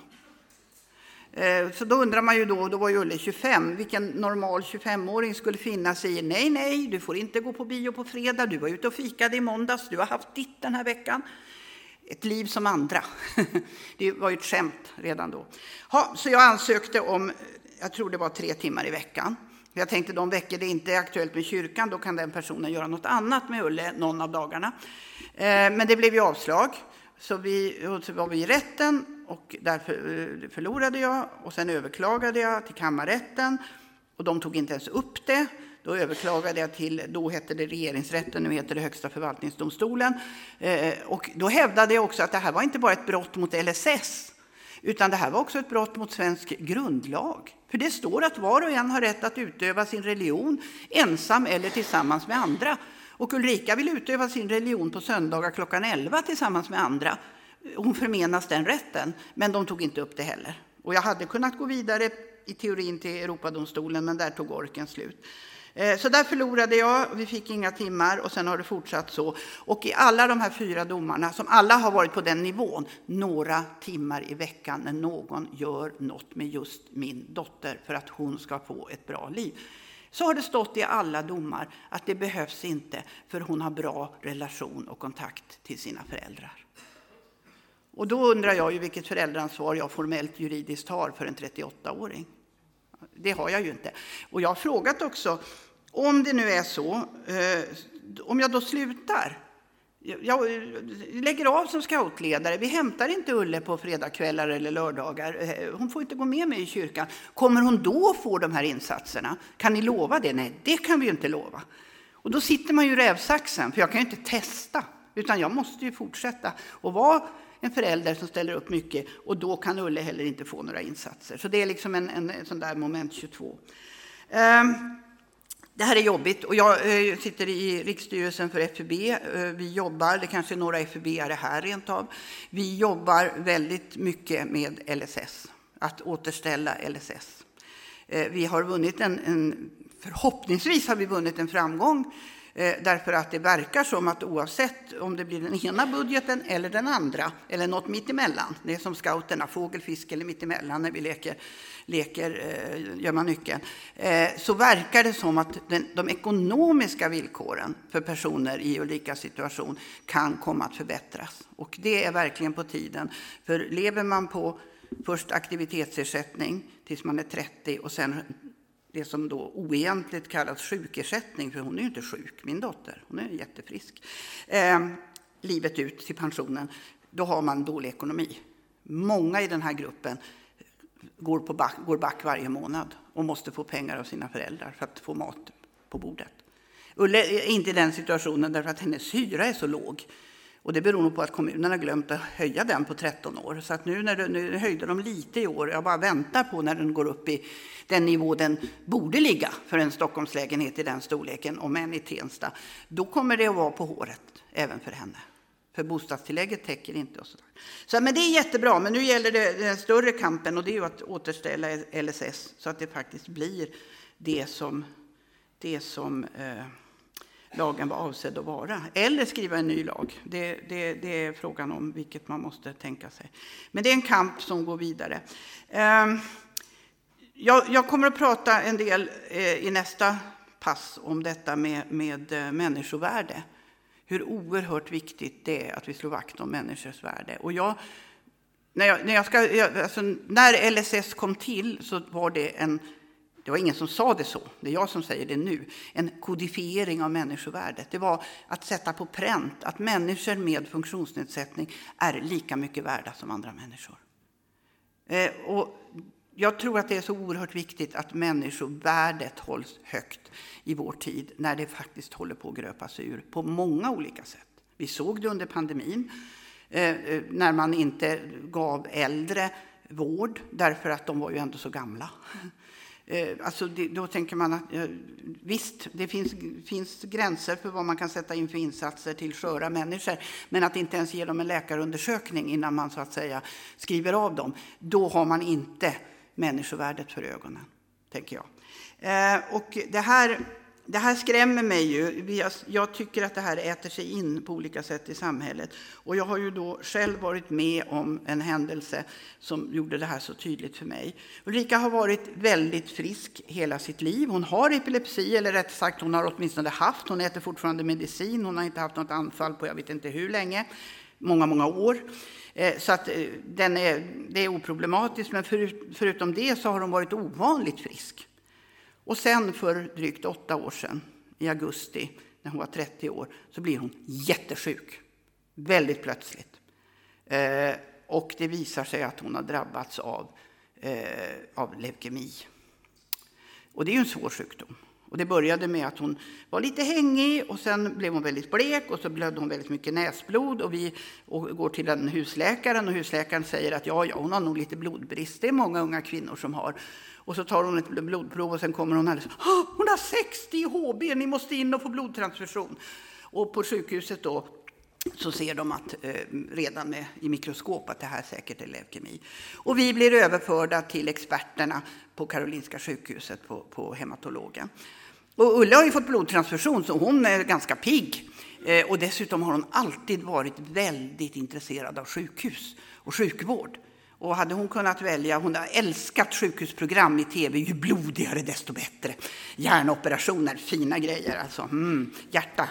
Så då undrar man ju då var ju Ulle 25, vilken normal 25-åring skulle finna sig i: nej, du får inte gå på bio på fredag, du var ute och fikade i måndags, du har haft ditt den här veckan. Ett liv som andra. Det var ju ett skämt redan då. Så jag ansökte om, jag tror det var 3 timmar i veckan. Jag tänkte, de veckor det inte är aktuellt med kyrkan, då kan den personen göra något annat med Ulle någon av dagarna. Men det blev ju avslag. Så var vi i rätten, och därför förlorade jag. Och sen överklagade jag till kammarrätten, och de tog inte ens upp det. Då överklagade jag till, då hette det regeringsrätten, nu heter det Högsta förvaltningsdomstolen. Och då hävdade jag också att det här var inte bara ett brott mot LSS, utan det här var också ett brott mot svensk grundlag. För det står att var och en har rätt att utöva sin religion ensam eller tillsammans med andra. Och Ulrika vill utöva sin religion på söndagar klockan 11 tillsammans med andra. Hon förmenas den rätten, men de tog inte upp det heller. Och jag hade kunnat gå vidare i teorin till Europadomstolen, men där tog orken slut. Så där förlorade jag, vi fick inga timmar, och sen har det fortsatt så. Och i alla de här 4 domarna, som alla har varit på den nivån, några timmar i veckan när någon gör något med just min dotter för att hon ska få ett bra liv. Så har det stått i alla domar att det behövs inte, för hon har bra relation och kontakt till sina föräldrar. Och då undrar jag ju vilket föräldraansvar jag formellt juridiskt har för en 38-åring. Det har jag ju inte. Och jag har frågat också, om det nu är så, om jag då slutar, jag lägger av som scoutledare, vi hämtar inte Ulle på fredagskvällar eller lördagar, hon får inte gå med mig i kyrkan, kommer hon då få de här insatserna? Kan ni lova det? Nej, det kan vi ju inte lova. Och då sitter man ju i rävsaxen, för jag kan ju inte testa, utan jag måste ju fortsätta och vara en förälder som ställer upp mycket, och då kan Ulle heller inte få några insatser. Så det är liksom en sån där moment 22. Det här är jobbigt, och jag sitter i riksstyrelsen för FUB. Vi jobbar, det kanske är några FUB-are här rent av. Vi jobbar väldigt mycket med LSS, att återställa LSS. Vi har vunnit förhoppningsvis har vi vunnit en framgång, därför att det verkar som att oavsett om det blir den ena budgeten eller den andra, eller något mittemellan, det är som scouterna, fågel, fisk eller mittemellan när vi leker gör man nyckeln, så verkar det som att de ekonomiska villkoren för personer i olika situation kan komma att förbättras. Och det är verkligen på tiden, för lever man på först aktivitetsersättning tills man är 30 och sen det som då oegentligt kallas sjukersättning, för hon är ju inte sjuk, min dotter, hon är jättefrisk, livet ut till pensionen, då har man dålig ekonomi. Många i den här gruppen går back varje månad och måste få pengar av sina föräldrar för att få mat på bordet. Ulle är inte i den situationen därför att hennes hyra är så låg. Och det beror nog på att kommunen har glömt att höja den på 13 år. Så att nu höjde de lite i år. Jag bara väntar på när den går upp i den nivå den borde ligga för en Stockholmslägenhet i den storleken, om än i Tensta. Då kommer det att vara på håret även för henne. För bostadstillägget täcker inte och så men det är jättebra. Men nu gäller det den större kampen, och det är ju att återställa LSS så att det faktiskt blir det som lagen var avsedd att vara. Eller skriva en ny lag. Det är frågan om vilket man måste tänka sig. Men det är en kamp som går vidare. Jag kommer att prata en del i nästa pass om detta med människovärde. Hur oerhört viktigt det är att vi slår vakt om människors värde. Och när LSS kom till så var det var ingen som sa det så, det är jag som säger det nu, en kodifiering av människovärdet. Det var att sätta på pränt att människor med funktionsnedsättning är lika mycket värda som andra människor. Och jag tror att det är så oerhört viktigt att människovärdet hålls högt i vår tid, när det faktiskt håller på att gröpas ur på många olika sätt. Vi såg det under pandemin, när man inte gav äldre vård därför att de var ju ändå så gamla. Då tänker man att visst, det finns gränser för vad man kan sätta in för insatser till sköra människor, men att inte ens ge dem en läkarundersökning innan man så att säga skriver av dem, då har man inte människovärdet för ögonen, tänker jag. Och det här skrämmer mig ju. Jag tycker att det här äter sig in på olika sätt i samhället. Och jag har ju då själv varit med om en händelse som gjorde det här så tydligt för mig. Ulrika har varit väldigt frisk hela sitt liv. Hon har epilepsi, eller rätt sagt hon har åtminstone haft. Hon äter fortfarande medicin. Hon har inte haft något anfall på jag vet inte hur länge. Många år. Så att det är oproblematiskt. Men förutom det så har hon varit ovanligt frisk. Och sen för drygt 8 år sedan, i augusti, när hon var 30 år, så blir hon jättesjuk. Väldigt plötsligt. Och det visar sig att hon har drabbats av leukemi. Och det är ju en svår sjukdom. Och det började med att hon var lite hängig, och sen blev hon väldigt blek, och så blödde hon väldigt mycket näsblod. Och vi går till den husläkaren, och husläkaren säger att ja, hon har nog lite blodbrist. Det är många unga kvinnor som har. Och så tar hon ett blodprov, och sen kommer hon alldeles, hon har 60 i HB, ni måste in och få blodtransfusion. Och på sjukhuset då så ser de att redan i mikroskop att det här säkert är leukemi. Och vi blir överförda till experterna på Karolinska sjukhuset på hematologen. Och Ulla har ju fått blodtransfusion, så hon är ganska pigg. Och dessutom har hon alltid varit väldigt intresserad av sjukhus och sjukvård. Och hade hon kunnat välja, hon har älskat sjukhusprogram i tv, ju blodigare desto bättre. Hjärnoperationer, fina grejer alltså. Hjärta,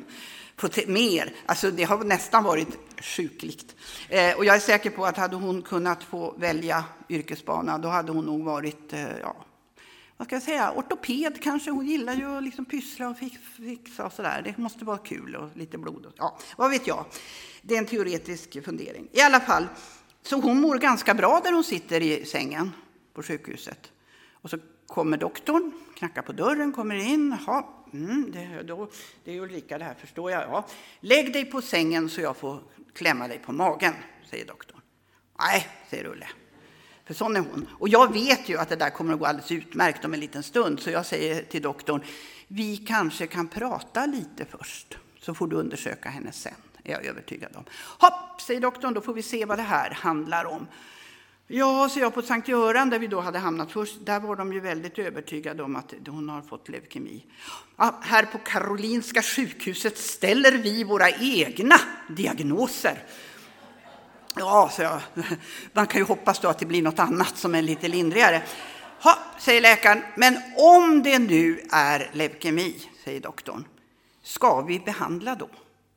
mer. Alltså det har nästan varit sjukligt. Och jag är säker på att hade hon kunnat få välja yrkesbana, då hade hon nog varit, vad ska jag säga, ortoped kanske. Hon gillar ju att liksom pyssla och fixa och sådär. Det måste vara kul och lite blod. Ja, vad vet jag. Det är en teoretisk fundering. I alla fall, så hon mår ganska bra där hon sitter i sängen på sjukhuset. Och så kommer doktorn, knackar på dörren, kommer in. det är Ulrika det här, förstår jag. Ja. Lägg dig på sängen så jag får klämma dig på magen, säger doktorn. Nej, säger Ulle. För sån är hon. Och jag vet ju att det där kommer att gå alldeles utmärkt om en liten stund. Så jag säger till doktorn, vi kanske kan prata lite först. Så får du undersöka henne sen, är jag övertygad om. Hopp, säger doktorn, då får vi se vad det här handlar om. Ja, så jag på Sankt Göran där vi då hade hamnat först, där var de ju väldigt övertygade om att hon har fått leukemi. Ja, här på Karolinska sjukhuset ställer vi våra egna diagnoser. Ja, så jag, man kan ju hoppas då att det blir något annat som är lite lindrigare. Ja, säger läkaren, men om det nu är leukemi, säger doktorn, ska vi behandla då?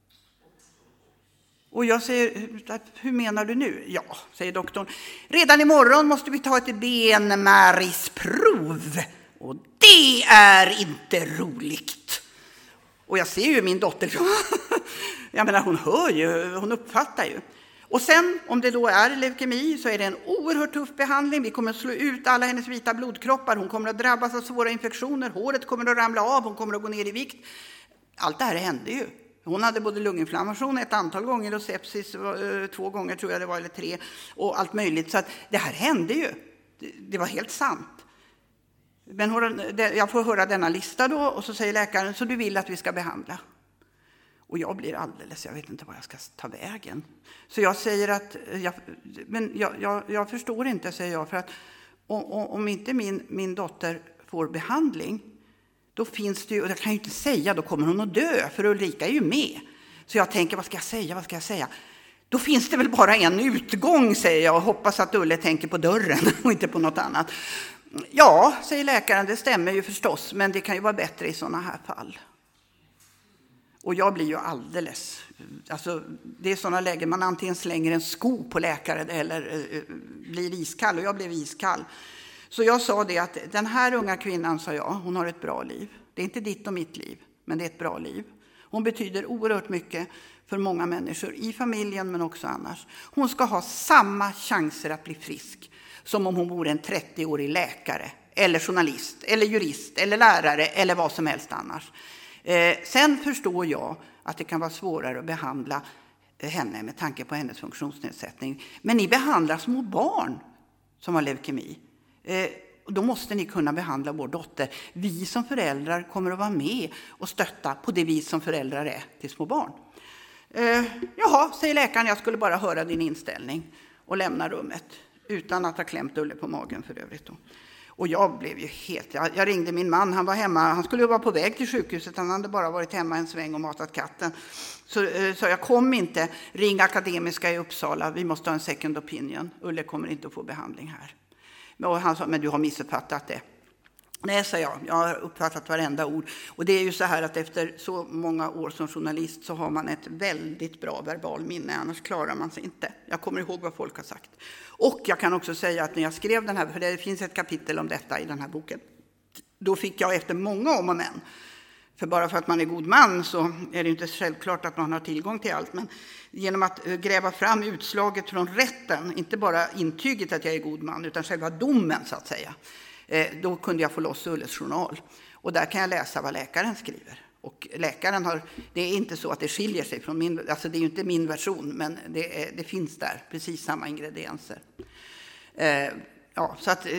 Och jag säger, hur menar du nu? Ja, säger doktorn, redan imorgon måste vi ta ett benmärgsprov. Och det är inte roligt. Och jag ser ju min dotter, jag menar hon hör ju, hon uppfattar ju. Och sen, om det då är leukemi, så är det en oerhört tuff behandling. Vi kommer att slå ut alla hennes vita blodkroppar. Hon kommer att drabbas av svåra infektioner. Håret kommer att ramla av. Hon kommer att gå ner i vikt. Allt det här hände ju. Hon hade både lunginflammation ett antal gånger och sepsis 2 gånger tror jag det var, eller 3. Och allt möjligt. Så att det här hände ju. Det var helt sant. Men jag får höra denna lista då och så säger läkaren, så du vill att vi ska behandla? Och jag blir alldeles, jag vet inte vad jag ska ta vägen. Så jag säger att, jag förstår inte, säger jag. För att om inte min dotter får behandling, då finns det ju, och jag kan ju inte säga, då kommer hon att dö. För Ulrika är ju med. Så jag tänker, vad ska jag säga? Då finns det väl bara en utgång, säger jag. Och hoppas att Ulle tänker på dörren och inte på något annat. Ja, säger läkaren, det stämmer ju förstås. Men det kan ju vara bättre i sådana här fall. Och jag blir ju alldeles, alltså det är sådana lägen man antingen slänger en sko på läkaren eller blir iskall, och jag blev iskall. Så jag sa det att den här unga kvinnan, sa jag, hon har ett bra liv. Det är inte ditt och mitt liv, men det är ett bra liv. Hon betyder oerhört mycket för många människor i familjen men också annars. Hon ska ha samma chanser att bli frisk som om hon vore en 30-årig läkare eller journalist eller jurist eller lärare eller vad som helst annars. Sen förstår jag att det kan vara svårare att behandla henne med tanke på hennes funktionsnedsättning. Men ni behandlar små barn som har leukemi. Då måste ni kunna behandla vår dotter. Vi som föräldrar kommer att vara med och stötta på det vi som föräldrar är till små barn. Jaha, säger läkaren, jag skulle bara höra din inställning och lämna rummet. Utan att ha klämt Ulle på magen för övrigt då. Och jag blev ju jag ringde min man, han var hemma, han skulle vara på väg till sjukhuset, han hade bara varit hemma en sväng och matat katten. Så jag kom inte, ring Akademiska i Uppsala, vi måste ha en second opinion, Ulle kommer inte att få behandling här. Och han sa, men du har missuppfattat det. Nej, sa jag har uppfattat varenda ord. Och det är ju så här att efter så många år som journalist så har man ett väldigt bra verbal minne, annars klarar man sig inte. Jag kommer ihåg vad folk har sagt. Och jag kan också säga att när jag skrev den här, för det finns ett kapitel om detta i den här boken, då fick jag efter många om och men. För bara för att man är god man så är det inte självklart att man har tillgång till allt. Men genom att gräva fram utslaget från rätten, inte bara intyget att jag är god man utan själva domen så att säga, då kunde jag få loss Ulles journal. Och där kan jag läsa vad läkaren skriver. Och läkaren har, det är inte så att det skiljer sig från min, alltså det är ju inte min version, men det finns där, precis samma ingredienser. Ja, så att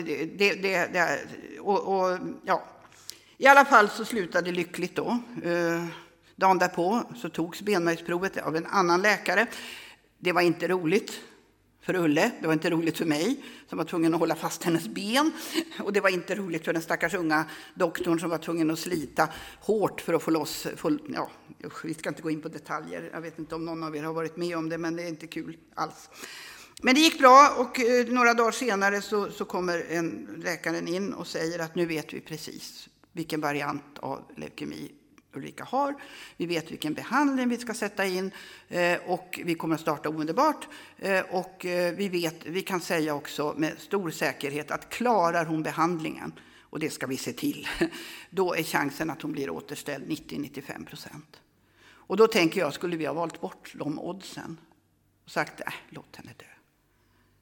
ja. I alla fall så slutade det lyckligt då. Dagen därpå så togs benmärgsprovet av en annan läkare. Det var inte roligt för Ulle, det var inte roligt för mig som var tvungen att hålla fast hennes ben. Och det var inte roligt för den stackars unga doktorn som var tvungen att slita hårt för att få loss. Ja, vi ska inte gå in på detaljer, jag vet inte om någon av er har varit med om det, men det är inte kul alls. Men det gick bra och några dagar senare så kommer läkaren in och säger att nu vet vi precis vilken variant av leukemi Ulrika har. Vi vet vilken behandling vi ska sätta in och vi kommer att starta omedelbart. Och vi kan säga också med stor säkerhet att klarar hon behandlingen, och det ska vi se till, då är chansen att hon blir återställd 90-95%. Och då tänker jag, skulle vi ha valt bort de oddsen och sagt, låt henne dö.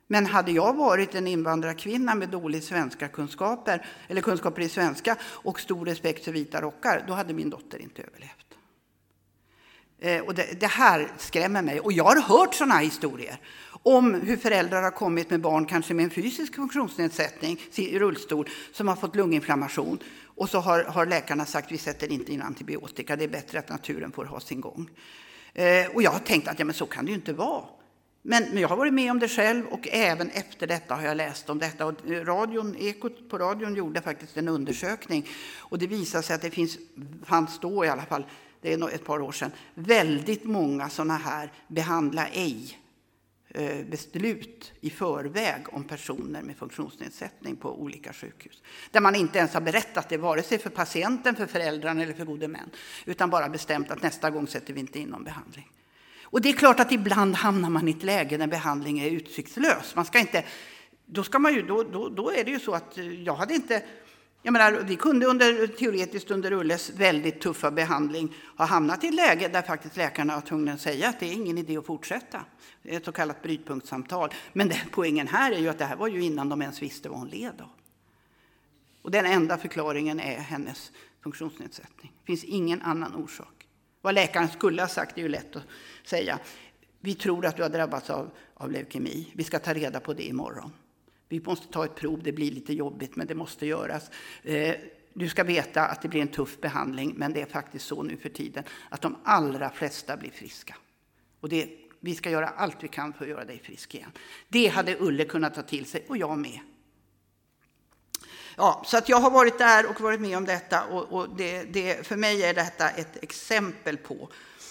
Men hade jag varit en invandrarkvinna med dålig svenska kunskaper eller kunskaper i svenska och stor respekt för vita rockar, då hade min dotter inte överlevt. Och det här skrämmer mig. Och jag har hört sådana här historier om hur föräldrar har kommit med barn kanske med en fysisk funktionsnedsättning i rullstol som har fått lunginflammation. Och så har läkarna sagt vi sätter inte in antibiotika, det är bättre att naturen får ha sin gång. Och jag har tänkt att men så kan det ju inte vara. Men jag har varit med om det själv och även efter detta har jag läst om detta. Och Ekot på radion gjorde faktiskt en undersökning och det visade sig att det fanns då i alla fall, det är nog ett par år sedan, väldigt många sådana här behandla ej beslut i förväg om personer med funktionsnedsättning på olika sjukhus. Där man inte ens har berättat det vare sig för patienten, för föräldrarna eller för gode män. Utan bara bestämt att nästa gång sätter vi inte in någon behandling. Och det är klart att ibland hamnar man i ett läge när behandling är utsiktslös. Man ska inte, då är det ju så att jag hade inte, vi kunde teoretiskt under Ulles väldigt tuffa behandling ha hamnat i ett läge där faktiskt läkarna var tvungna att säga att det är ingen idé att fortsätta. Det är ett så kallat brytpunktssamtal. Men poängen här är ju att det här var ju innan de ens visste vad hon led av. Och den enda förklaringen är hennes funktionsnedsättning. Det finns ingen annan orsak. Vad läkaren skulle ha sagt är ju lätt att säga. Vi tror att du har drabbats av leukemi. Vi ska ta reda på det imorgon. Vi måste ta ett prov, det blir lite jobbigt men det måste göras. Du ska veta att det blir en tuff behandling men det är faktiskt så nu för tiden att de allra flesta blir friska. Och vi ska göra allt vi kan för att göra dig frisk igen. Det hade Ulle kunnat ta till sig och jag med. Ja, så att jag har varit där och varit med om detta och för mig är detta ett exempel på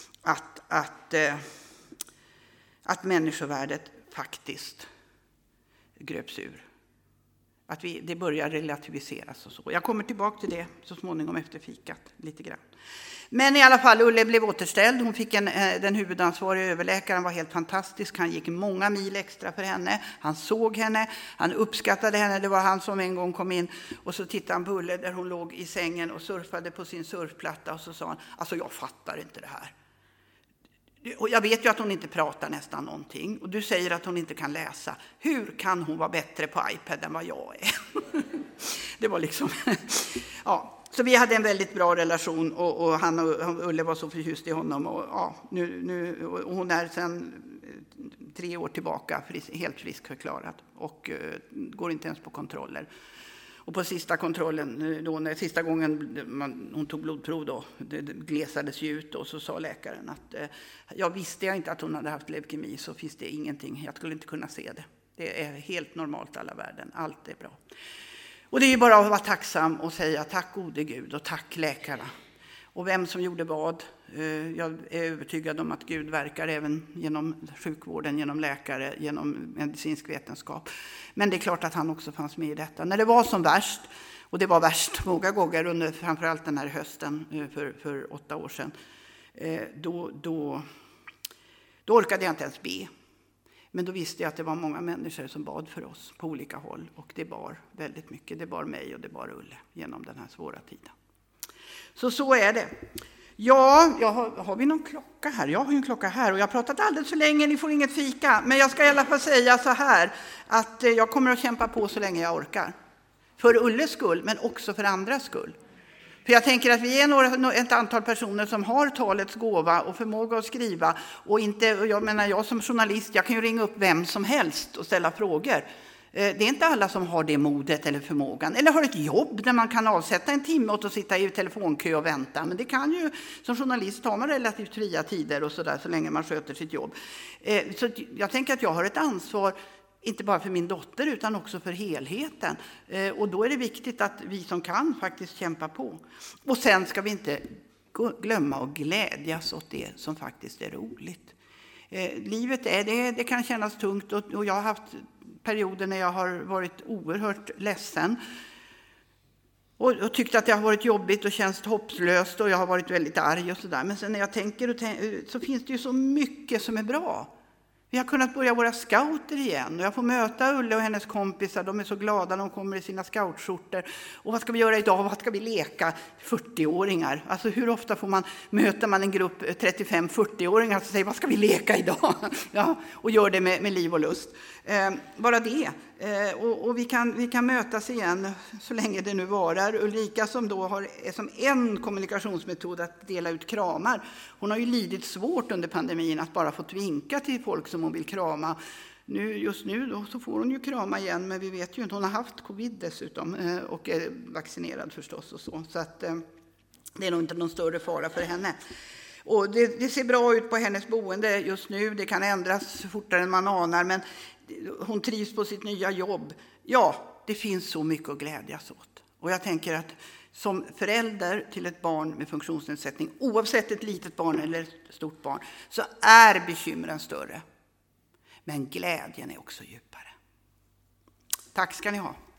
att människovärdet faktiskt gröps ur. Att det börjar relativiseras och så. Jag kommer tillbaka till det så småningom efter fikat lite grann. Men i alla fall, Ulle blev återställd. Hon fick den huvudansvariga överläkaren var helt fantastisk. Han gick många mil extra för henne. Han såg henne, han uppskattade henne. Det var han som en gång kom in och så tittade han på Ulle där hon låg i sängen och surfade på sin surfplatta och så sa han, alltså jag fattar inte det här. Och jag vet ju att hon inte pratar nästan någonting. Och du säger att hon inte kan läsa. Hur kan hon vara bättre på iPad än vad jag är? Det var liksom... ja. Så vi hade en väldigt bra relation. Och han och Ulle var så förtjust i honom. Och, ja, och hon är sedan 3 år tillbaka helt friskförklarad. Och går inte ens på kontroller. Och på sista kontrollen, då, sista gången hon tog blodprov då, det glesades ju ut och så sa läkaren att jag visste inte att hon hade haft leukemi så finns det ingenting, jag skulle inte kunna se det. Det är helt normalt i alla världen, allt är bra. Och det är ju bara att vara tacksam och säga tack gode Gud och tack läkarna. Och vem som gjorde vad, jag är övertygad om att Gud verkar även genom sjukvården, genom läkare, genom medicinsk vetenskap. Men det är klart att han också fanns med i detta. När det var som värst, och det var värst många gånger under framförallt den här hösten för 8 år sedan, då orkade jag inte ens be. Men då visste jag att det var många människor som bad för oss på olika håll. Och det bar väldigt mycket. Det bar mig och det bar Ulle genom den här svåra tiden. Så är det. Ja, har vi någon klocka här? Jag har ju en klocka här och jag har pratat alldeles för länge, ni får inget fika. Men jag ska i alla fall säga så här, att jag kommer att kämpa på så länge jag orkar. För Ulles skull, men också för andras skull. För jag tänker att vi är ett antal personer som har talets gåva och förmåga att skriva. Och jag som journalist, jag kan ju ringa upp vem som helst och ställa frågor. Det är inte alla som har det modet eller förmågan. Eller har ett jobb där man kan avsätta en timme åt att sitta i telefonkö och vänta. Men det kan ju, som journalist har man relativt fria tider och sådär så länge man sköter sitt jobb. Så jag tänker att jag har ett ansvar, inte bara för min dotter utan också för helheten. Och då är det viktigt att vi som kan faktiskt kämpa på. Och sen ska vi inte glömma att glädjas åt det som faktiskt är roligt. Livet det kan kännas tungt och jag har haft perioder när jag har varit oerhört ledsen och tyckt att det har varit jobbigt och känns hopplöst och jag har varit väldigt arg och sådär. Men sen när jag tänker så finns det ju så mycket som är bra. Vi har kunnat börja våra scouter igen. Och jag får möta Ulle och hennes kompisar. De är så glada när de kommer i sina scoutskjortor. Och vad ska vi göra idag? Vad ska vi leka? 40-åringar. Alltså hur ofta möter man en grupp 35-40-åringar som säger vad ska vi leka idag? Ja, och gör det med liv och lust. Bara det. Och vi kan mötas igen så länge det nu varar. Ulrika som då har som en kommunikationsmetod att dela ut kramar. Hon har ju lidit svårt under pandemin att bara få vinka till folk som hon vill krama. Just nu då, så får hon ju krama igen, men vi vet ju inte. Hon har haft covid dessutom och är vaccinerad förstås och så. Så att det är nog inte någon större fara för henne. Och det ser bra ut på hennes boende just nu. Det kan ändras fortare än man anar, men hon trivs på sitt nya jobb. Ja, det finns så mycket att glädjas åt. Och jag tänker att som förälder till ett barn med funktionsnedsättning, oavsett ett litet barn eller ett stort barn, så är bekymren större. Men glädjen är också djupare. Tack ska ni ha.